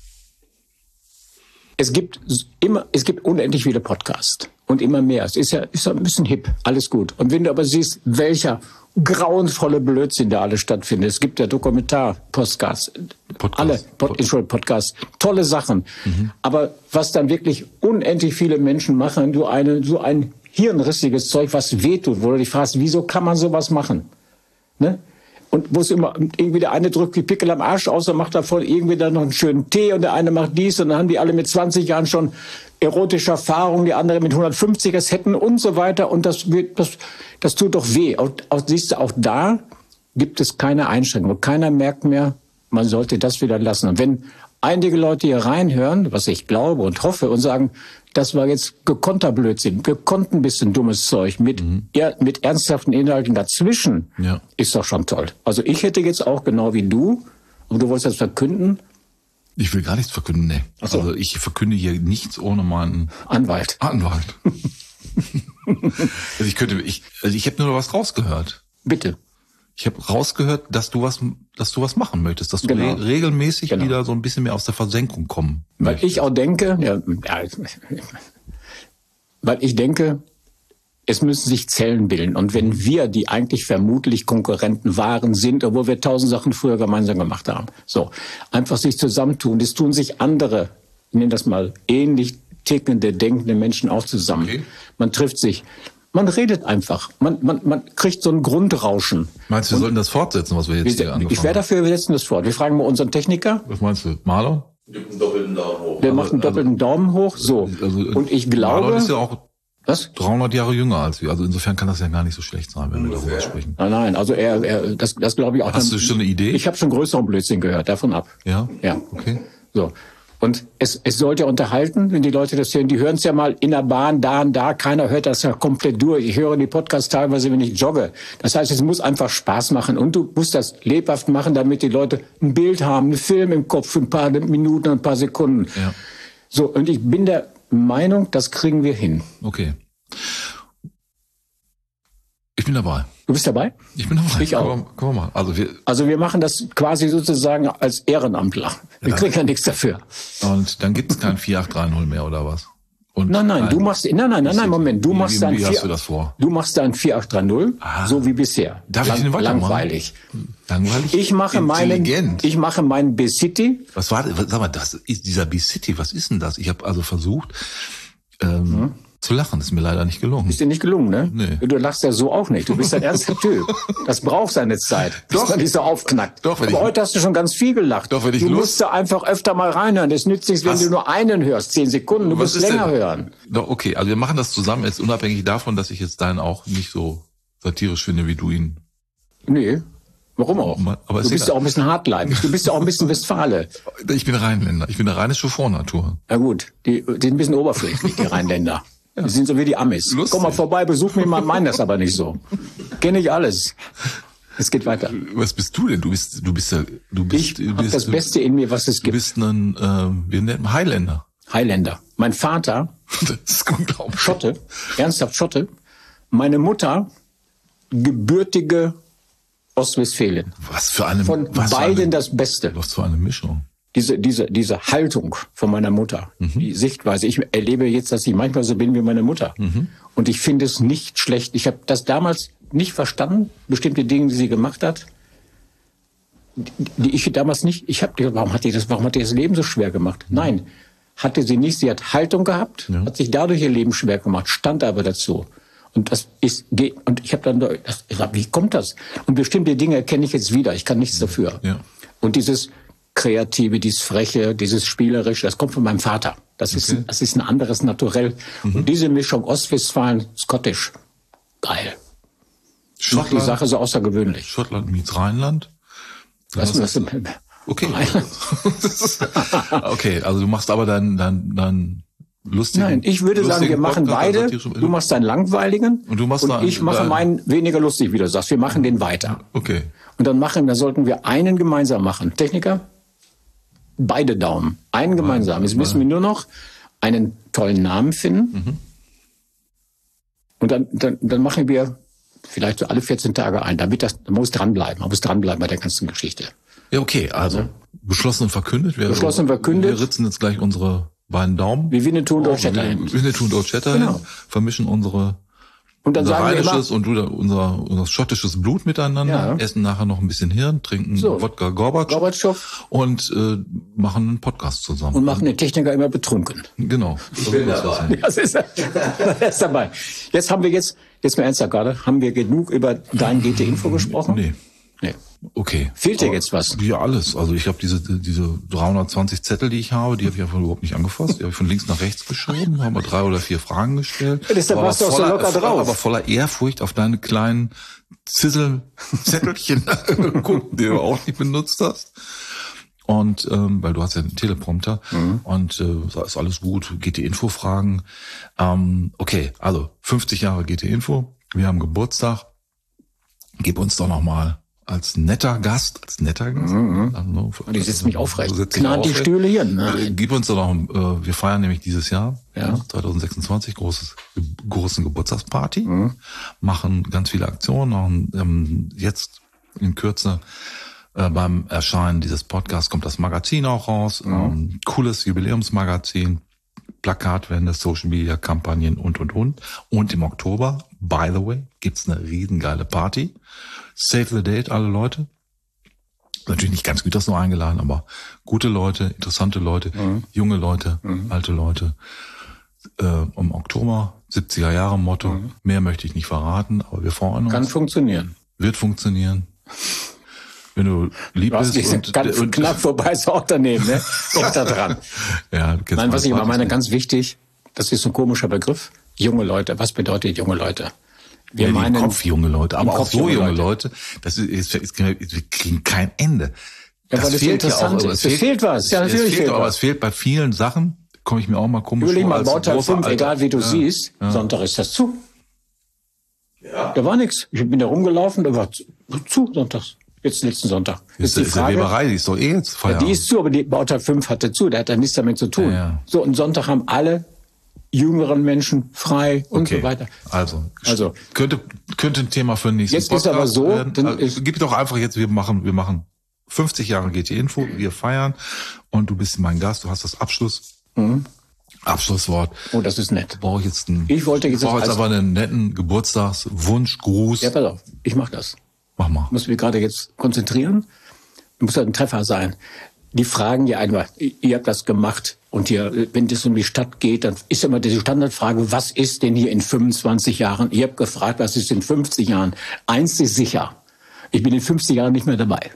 es gibt immer, es gibt unendlich viele Podcasts und immer mehr. Es ist ja, ist ja ein bisschen hip, alles gut. Und wenn du aber siehst, welcher grauenvolle Blödsinn da alles stattfindet. Es gibt ja Dokumentar-Podcasts, Podcast. alle Pod, Pod. Podcasts, tolle Sachen. Mhm. Aber was dann wirklich unendlich viele Menschen machen, du eine, so ein hirnrissiges Zeug, was wehtut, wo du dich fragst, wieso kann man sowas machen? Ne? Und wo es immer, irgendwie der eine drückt die Pickel am Arsch aus und macht davon irgendwie dann noch einen schönen Tee und der eine macht dies und dann haben die alle mit zwanzig Jahren schon erotische Erfahrungen, die andere mit hundertfünfzig es hätten und so weiter und das wird, das, das tut doch weh. Auch, auch, siehst du, auch da gibt es keine Einschränkung. Keiner merkt mehr, man sollte das wieder lassen. Und wenn einige Leute hier reinhören, was ich glaube und hoffe und sagen, das war jetzt gekonnter Blödsinn, gekonnt ein bisschen dummes Zeug mit, mhm. er, mit ernsthaften Inhalten dazwischen, ja. ist doch schon toll. Also ich hätte jetzt auch genau wie du, und du wolltest das verkünden. Ich will gar nichts verkünden, nee. So. Also ich verkünde hier nichts ohne meinen Anwalt. Anwalt. also ich könnte, ich, also ich habe nur was rausgehört. Bitte. Ich habe rausgehört, dass du was, dass du was machen möchtest, dass du genau. re- regelmäßig genau. wieder so ein bisschen mehr aus der Versenkung kommen Weil möchtest. ich auch denke, ja, ja, weil ich denke, es müssen sich Zellen bilden. Und wenn wir, die eigentlich vermutlich Konkurrenten waren, sind, obwohl wir tausend Sachen früher gemeinsam gemacht haben, so einfach sich zusammentun, das tun sich andere, ich nenne das mal ähnlich tickende, denkende Menschen auch zusammen. Okay. Man trifft sich. Man redet einfach. Man, man, man kriegt so ein Grundrauschen. Meinst du, wir und sollten das fortsetzen, was wir jetzt wir, hier angefangen haben? Ich wäre dafür, wir setzen das fort. Wir fragen mal unseren Techniker. Was meinst du, Marlon? Der macht einen doppelten Daumen hoch. Der macht einen doppelten also, Daumen hoch, so. Also, und ich glaube... Marlon ist ja auch was? dreihundert Jahre jünger als wir. Also insofern kann das ja gar nicht so schlecht sein, wenn wir darüber sprechen. Nein, nein, also er, er das, das glaube ich auch. Hast dann, du schon eine Idee? Ich habe schon größeren Blödsinn gehört, davon ab. Ja? Ja. Okay. So. Und es, es sollte ja unterhalten, wenn die Leute das hören. Die hören es ja mal in der Bahn, da und da. Keiner hört das ja komplett durch. Ich höre die Podcasts teilweise, wenn ich jogge. Das heißt, es muss einfach Spaß machen. Und du musst das lebhaft machen, damit die Leute ein Bild haben, einen Film im Kopf für ein paar Minuten, ein paar Sekunden. Ja. So, und ich bin der Meinung, das kriegen wir hin. Okay. Ich bin dabei. Du bist dabei? Ich bin dabei. Ich auch. Komm, komm mal. Also wir, also wir machen das quasi sozusagen als Ehrenamtler. Wir ja. kriegen ja nichts dafür. Und dann gibt es kein vier acht drei null mehr oder was? Und nein, nein, du machst, nein, nein, nein, nein, Moment, du wie, machst wie, dann wie hast du das vor? Du machst dann vier acht drei null, ah. so wie bisher. Darf Lang, ich den weitermachen? Langweilig. Langweilig? Ich mache meinen, ich mache meinen B-City. Was war, sag mal, das ist dieser B-City, was ist denn das? Ich habe also versucht, ähm, hm? zu lachen, ist mir leider nicht gelungen. Ist dir nicht gelungen, ne? Nee. Du lachst ja so auch nicht. Du bist ein ernster Typ. Das braucht seine Zeit, bis Doch. man dich so aufknackt. Doch, wenn Aber ich, heute hast du schon ganz viel gelacht. Doch, wenn ich du Lust, musst da einfach öfter mal reinhören. Das nützt nichts, wenn was? du nur einen hörst, zehn Sekunden. Du was musst länger denn? hören. Doch, okay. Also wir machen das zusammen, jetzt unabhängig davon, dass ich jetzt deinen auch nicht so satirisch finde, wie du ihn. Nee. Warum auch? Aber du bist ja auch ein bisschen hartleibig. Du bist ja auch ein bisschen Westfale. Ich bin Rheinländer. Ich bin eine rheinische Vornatur. Na gut, die, die sind ein bisschen oberflächlich, die Rheinländer. Ja. Die sind so wie die Amis. Lustig. Komm mal vorbei, besuch mich mal, mein das aber nicht so. Kenn ich alles. Es geht weiter. Was bist du denn? Du bist, du bist ja, du bist. Ich du hab bist, das Beste in mir, was es gibt. Du bist ein, äh, wir nennen Highlander. Highlander. Mein Vater, das ist unglaublich. Schotte, ernsthaft Schotte. Meine Mutter, gebürtige Ostwestfälin. Was für eine, Von was beiden für eine, das Beste. Was für eine Mischung. Diese, diese, diese Haltung von meiner Mutter, mhm. die Sichtweise. Ich erlebe jetzt, dass ich manchmal so bin wie meine Mutter. Mhm. Und ich finde es nicht schlecht. Ich habe das damals nicht verstanden, bestimmte Dinge, die sie gemacht hat, die ich damals nicht, ich habe gedacht, warum hat die das, warum hat die das Leben so schwer gemacht? Mhm. Nein, hatte sie nicht. Sie hat Haltung gehabt, ja. hat sich dadurch ihr Leben schwer gemacht, stand aber dazu. Und das ist, und ich habe dann, das, wie kommt das? Und bestimmte Dinge erkenne ich jetzt wieder. Ich kann nichts dafür. Ja. Und dieses Kreative, dieses Freche, dieses Spielerische, das kommt von meinem Vater. Das ist, okay. das ist ein anderes Naturell. Mhm. Und diese Mischung Ostwestfalen, Scottish, geil. macht die Sache so außergewöhnlich. Schottland meets Rheinland. Was ist das? Okay. Okay, also du machst aber deinen dein, dein lustigen... Nein, ich würde sagen, wir machen beide. Du machst deinen langweiligen und, du machst und dann, ich mache dein, meinen weniger lustig, wie du sagst. Wir machen den weiter. Okay. Und dann machen, dann sollten wir einen gemeinsam machen. Techniker? Beide Daumen. Einen gemeinsam. Jetzt müssen wir nur noch einen tollen Namen finden. Mhm. Und dann, dann, dann machen wir vielleicht so alle vierzehn Tage ein. Damit das, man muss dranbleiben. Man muss dranbleiben bei der ganzen Geschichte. Ja, okay. Also, ja. beschlossen und verkündet. Wir, beschlossen und verkündet. Wir ritzen jetzt gleich unsere beiden Daumen. Wie Winnetou und Old Shatterhand. Winnetou und Old Shatterhand. Genau. Vermischen unsere... Und dann unser rheinisches und unser, unser schottisches Blut miteinander, ja. Essen nachher noch ein bisschen Hirn, trinken so. Wodka Gorbatschow und äh, machen einen Podcast zusammen. Und machen den Techniker immer betrunken. Genau. Ich bin dabei. Das ist, er ist dabei. Jetzt haben wir jetzt, jetzt mal ernsthaft gerade, haben wir genug über dein G T-Info gesprochen? Nee. Nee. Okay. Fehlt dir jetzt was? Ja, alles. Also ich habe diese diese dreihundertzwanzig Zettel, die ich habe, die habe ich einfach überhaupt nicht angefasst. Die habe ich von links nach rechts geschoben, habe mal drei oder vier Fragen gestellt. Ja, deshalb warst du auch so locker drauf. Aber voller Ehrfurcht auf deine kleinen Zisselzettelchen gucken, die du auch nicht benutzt hast. Und ähm, weil du hast ja einen Teleprompter mhm. und äh, da ist alles gut. G T-Info-Fragen. Ähm, okay, also fünfzig Jahre G T-Info. Wir haben Geburtstag. Gib uns doch noch mal als netter Gast, als netter Gast. Mhm. Also, und ich setze mich aufrecht. Knallt die Stühle hier. Nein. Gib uns doch noch, äh, wir feiern nämlich dieses Jahr, ja. zwanzig sechsundzwanzig, großes, großen Geburtstagsparty, mhm. machen ganz viele Aktionen, machen, ähm, jetzt in Kürze äh, beim Erscheinen dieses Podcasts kommt das Magazin auch raus, mhm. ähm, cooles Jubiläumsmagazin, Plakatwände, Social Media Kampagnen und, und, und. Und im Oktober, by the way, gibt's eine riesengeile Party. Save the date, alle Leute. Natürlich nicht ganz gut, das nur eingeladen, aber gute Leute, interessante Leute, mhm. junge Leute, mhm. alte Leute. Äh, im Oktober, siebziger Jahre Motto. Mhm. Mehr möchte ich nicht verraten, aber wir freuen uns. Kann funktionieren. Wird funktionieren. Wenn du lieb du bist. Und, ganz und, knapp vorbei ist auch daneben, ne? Doch da dran. Ja, Nein, was ich immer meine, ganz wichtig, das ist so ein komischer Begriff. Junge Leute, was bedeutet junge Leute? Wir ja, meinen im Kopf junge Leute, aber auch Kopf so junge Leute. Leute. Das ist, ist, wir kriegen kein Ende. Ja, das, das fehlt ja auch. Es fehlt, fehlt was. Ja, natürlich es fehlt, fehlt aber was. es fehlt bei vielen Sachen. Komme ich mir auch mal komisch Überleg vor. Überleg mal, Bauteil fünf, egal wie du ja, siehst, ja. Sonntag ist das zu. Ja. Da war nichts. Ich bin da rumgelaufen, da war zu, zu sonntags. Jetzt letzten Sonntag. Ist, ist die Frage, ist Weberei, die ist doch eh jetzt Feierabend. Ja, die ist zu, aber die Bauteil fünf hatte zu, der hat da nichts damit zu tun. Ja, ja. So, und Sonntag haben alle jüngeren Menschen frei und okay. so weiter. Also, also könnte könnte ein Thema für den nächsten jetzt Podcast ist aber so, werden. Dann also, ist, gib doch einfach jetzt, wir machen wir machen fünfzig Jahre G T-Info, wir feiern und du bist mein Gast, du hast das Abschluss mhm. Abschlusswort. Oh, das ist nett. Brauche ich jetzt einen, ich wollte jetzt, ich brauche jetzt aber einen netten Geburtstagswunsch, Gruß. Ja, pass auf, ich mach das. Mach mal. Ich muss mich gerade jetzt konzentrieren. Muss halt ein Treffer sein. Die fragen ja einfach, ihr habt das gemacht und hier, wenn es um die Stadt geht, dann ist immer diese Standardfrage, was ist denn hier in fünfundzwanzig Jahren? Ihr habt gefragt, was ist in fünfzig Jahren? Eins ist sicher, ich bin in fünfzig Jahren nicht mehr dabei.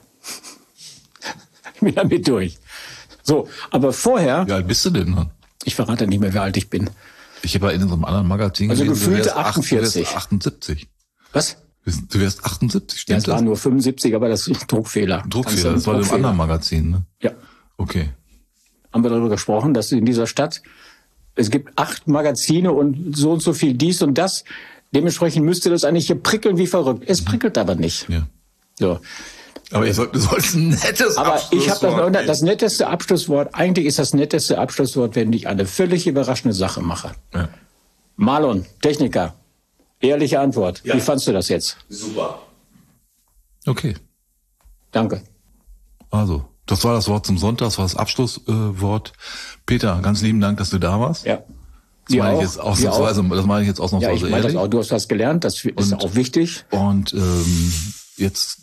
Ich bin damit durch. So, aber vorher... Wie alt bist du denn dann? Ich verrate nicht mehr, wie alt ich bin. Ich habe ja in unserem anderen Magazin also gelesen, gefühlte achtundvierzig. Du wärst achtundsiebzig. Was? Du wärst achtundsiebzig, stimmt ja, es das? war nur fünfundsiebzig, aber das ist ein Druckfehler. Druckfehler, das war im anderen Magazin, ne? Ja. Okay. Haben wir darüber gesprochen, dass in dieser Stadt, es gibt acht Magazine und so und so viel dies und das. Dementsprechend müsste das eigentlich hier prickeln wie verrückt. Es prickelt aber nicht. Ja. So. Aber ihr sollt, du sollst ein nettes aber Abschlusswort. Ich habe das, das netteste Abschlusswort, eigentlich ist das netteste Abschlusswort, wenn ich eine völlig überraschende Sache mache. Ja. Marlon, Techniker. Ehrliche Antwort. Ja. Wie fandst du das jetzt? Super. Okay. Danke. Also, das war das Wort zum Sonntag, das war das Abschlusswort. Äh, Peter, ganz lieben Dank, dass du da warst. Ja. Das meine ich jetzt ausnahmsweise, das meine ich jetzt ausnahmsweise ja, ich meine das auch. Du hast was gelernt, das ist und, auch wichtig. Und ähm, jetzt...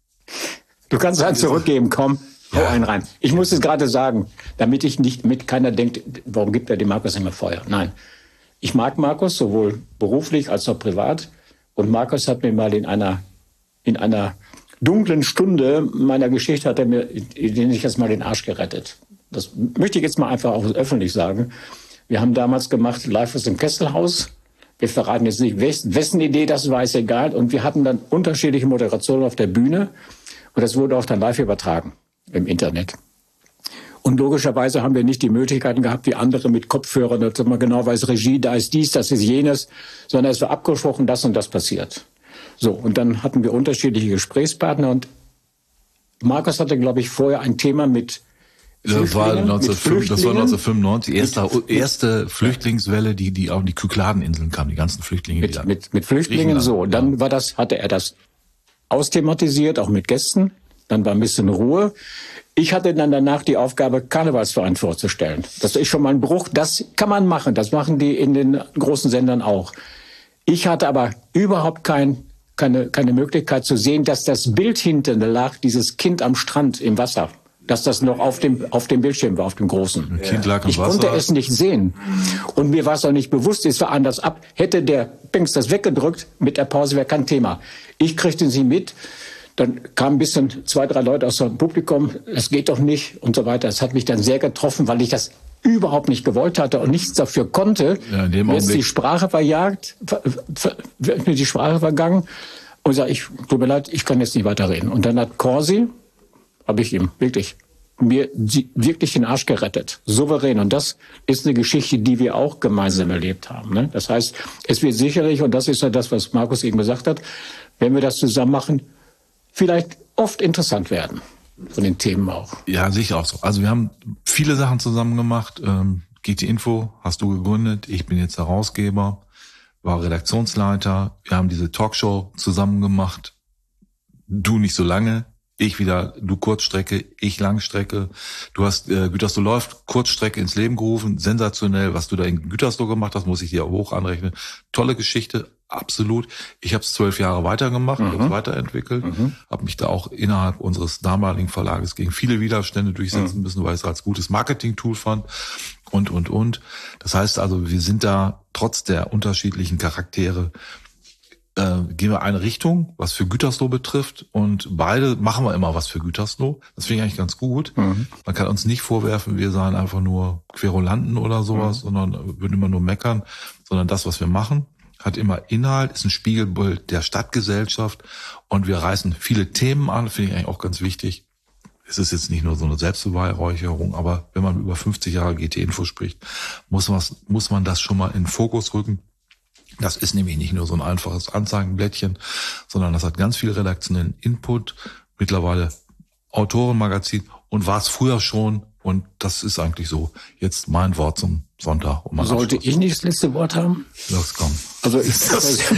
Du kannst einen zurückgeben, komm. Hau Ja. einen rein. Ich muss es gerade sagen, damit ich nicht mit keiner denkt, warum gibt er dem Markus immer Feuer? Nein. Ich mag Markus, sowohl beruflich als auch privat. Und Markus hat mir mal in einer, in einer dunklen Stunde meiner Geschichte, hat er mir, den ich jetzt mal den Arsch gerettet. Das möchte ich jetzt mal einfach auch öffentlich sagen. Wir haben damals gemacht, live aus dem Kesselhaus Wir verraten jetzt nicht, wessen Idee das war, ist egal. Und wir hatten dann unterschiedliche Moderationen auf der Bühne. Und das wurde auch dann live übertragen im Internet. Und logischerweise haben wir nicht die Möglichkeiten gehabt, wie andere mit Kopfhörern, dass man genau weiß, Regie, da ist dies, das ist jenes, sondern es war abgesprochen, das und das passiert. So, und dann hatten wir unterschiedliche Gesprächspartner und Markus hatte, glaube ich, vorher ein Thema mit Das war, neunzehnhundertfünfundfünfzig, das war neunzehnhundertfünfundneunzig, erste, erste Flüchtlingswelle, die, die auf die Kykladeninseln kam, die ganzen Flüchtlinge. Mit, mit, mit Flüchtlingen, so. Dann ja. war das, hatte er das austhematisiert, auch mit Gästen. Dann war ein bisschen Ruhe. Ich hatte dann danach die Aufgabe, Karnevalsverein vorzustellen. Das ist schon mal ein Bruch. Das kann man machen. Das machen die in den großen Sendern auch. Ich hatte aber überhaupt kein, keine, keine Möglichkeit zu sehen, dass das Bild hinten lag, dieses Kind am Strand im Wasser, dass das noch auf dem, auf dem Bildschirm war, auf dem großen. Ein Kind lag im ich Wasser. konnte es nicht sehen. Und mir war es auch nicht bewusst, es war anders ab. Hätte der Pinks das weggedrückt, mit der Pause wäre kein Thema. Ich kriegte sie mit. Dann kam ein bisschen zwei, drei Leute aus dem Publikum, das geht doch nicht und so weiter. Das hat mich dann sehr getroffen, weil ich das überhaupt nicht gewollt hatte und nichts dafür konnte. Ja, in dem mir ist Augenblick. die Sprache verjagt, ver, ver, mir die Sprache vergangen und sage, ich tut mir leid, ich kann jetzt nicht weiterreden. Und dann hat Corsi, habe ich ihm wirklich mir die, wirklich den Arsch gerettet, souverän. Und das ist eine Geschichte, die wir auch gemeinsam erlebt haben. Ne? Das heißt, es wird sicherlich, und das ist ja das, was Markus eben gesagt hat, wenn wir das zusammen machen, vielleicht oft interessant werden, von den Themen auch. Ja, sicher auch so. Also wir haben viele Sachen zusammen gemacht. Ähm, G T Info hast du gegründet, ich bin jetzt Herausgeber, war Redaktionsleiter. Wir haben diese Talkshow zusammen gemacht. Du nicht so lange, ich wieder, du Kurzstrecke, ich Langstrecke. Du hast äh, Gütersloh läuft, Kurzstrecke ins Leben gerufen, sensationell. Was du da in Gütersloh gemacht hast, muss ich dir auch hoch anrechnen. Tolle Geschichte. Absolut. Ich habe es zwölf Jahre weitergemacht, mhm. habe weiterentwickelt, mhm. habe mich da auch innerhalb unseres damaligen Verlages gegen viele Widerstände durchsetzen mhm. müssen, weil ich es als gutes Marketing-Tool fand und, und, und. Das heißt also, wir sind da trotz der unterschiedlichen Charaktere, äh, gehen wir eine Richtung, was für Gütersloh betrifft und beide machen wir immer was für Gütersloh. Das finde ich eigentlich ganz gut. Mhm. Man kann uns nicht vorwerfen, wir seien einfach nur Querulanten oder sowas, mhm. sondern würden immer nur meckern, sondern das, was wir machen, hat immer Inhalt, ist ein Spiegelbild der Stadtgesellschaft und wir reißen viele Themen an, finde ich eigentlich auch ganz wichtig. Es ist jetzt nicht nur so eine Selbstbeweihräucherung, aber wenn man über fünfzig Jahre G T Info spricht, muss man, muss man das schon mal in den Fokus rücken. Das ist nämlich nicht nur so ein einfaches Anzeigenblättchen, sondern das hat ganz viel redaktionellen Input, mittlerweile Autorenmagazin und war es früher schon. Und das ist eigentlich so jetzt mein Wort zum Sonntag. Um Sollte Abschluss. Ich nicht das letzte Wort haben? Los, komm. Also ich, das ist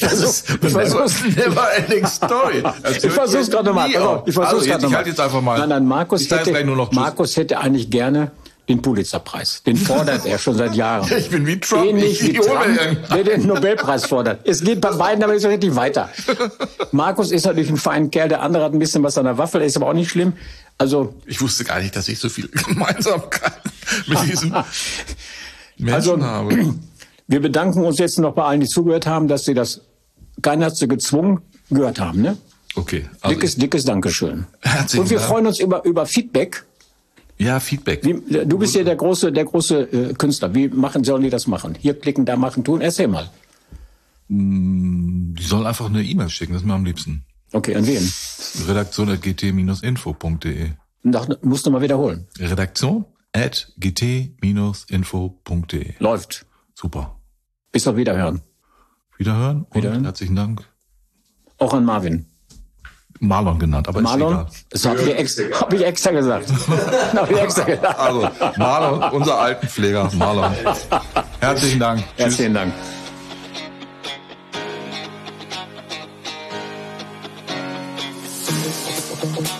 eine never-ending Story. Ich versuch's gerade mal. Also, ich versuch's also jetzt, gerade ich mal. halte jetzt einfach mal. Nein, nein, Markus ich hätte, nur noch Markus hätte eigentlich gerne den Pulitzerpreis. Den fordert er schon seit Jahren. Ich bin wie Trump. Ähnlich wie Trump, der den Nobelpreis fordert. Es geht bei beiden aber nicht so richtig weiter. Markus ist natürlich ein feiner Kerl, der andere hat ein bisschen was an der Waffel, ist aber auch nicht schlimm. Also ich wusste gar nicht, dass ich so viel Gemeinsamkeit mit diesem Menschen also, habe. Wir bedanken uns jetzt noch bei allen, die zugehört haben, dass sie das, keiner hat sie gezwungen, gehört haben. Ne? Okay. Also dickes, dickes Dankeschön. Herzlichen Und wir Dank. freuen uns über, über Feedback. Ja, Feedback. Wie, du bist ja der große, der große äh, Künstler. Wie machen sollen die das machen? Hier klicken, da machen, tun. Erzähl mal. Die sollen einfach eine E-Mail schicken, das ist mir am liebsten. Okay, an wen? Redaktion at g t Bindestrich info punkt d e. Musst du mal wiederholen. Redaktion at g t Bindestrich info punkt d e. Läuft. Super. Bis auf Wiederhören. Wiederhören. Wiederhören. Und herzlichen Dank. Auch an Marvin. Marlon genannt, aber Marlon? ist egal. Das habe ich, ex hab ich extra gesagt. hab ich extra gesagt. Also, Marlon, unser Altenpfleger, Marlon. Herzlichen Dank. Herzlichen Dank. Thank you.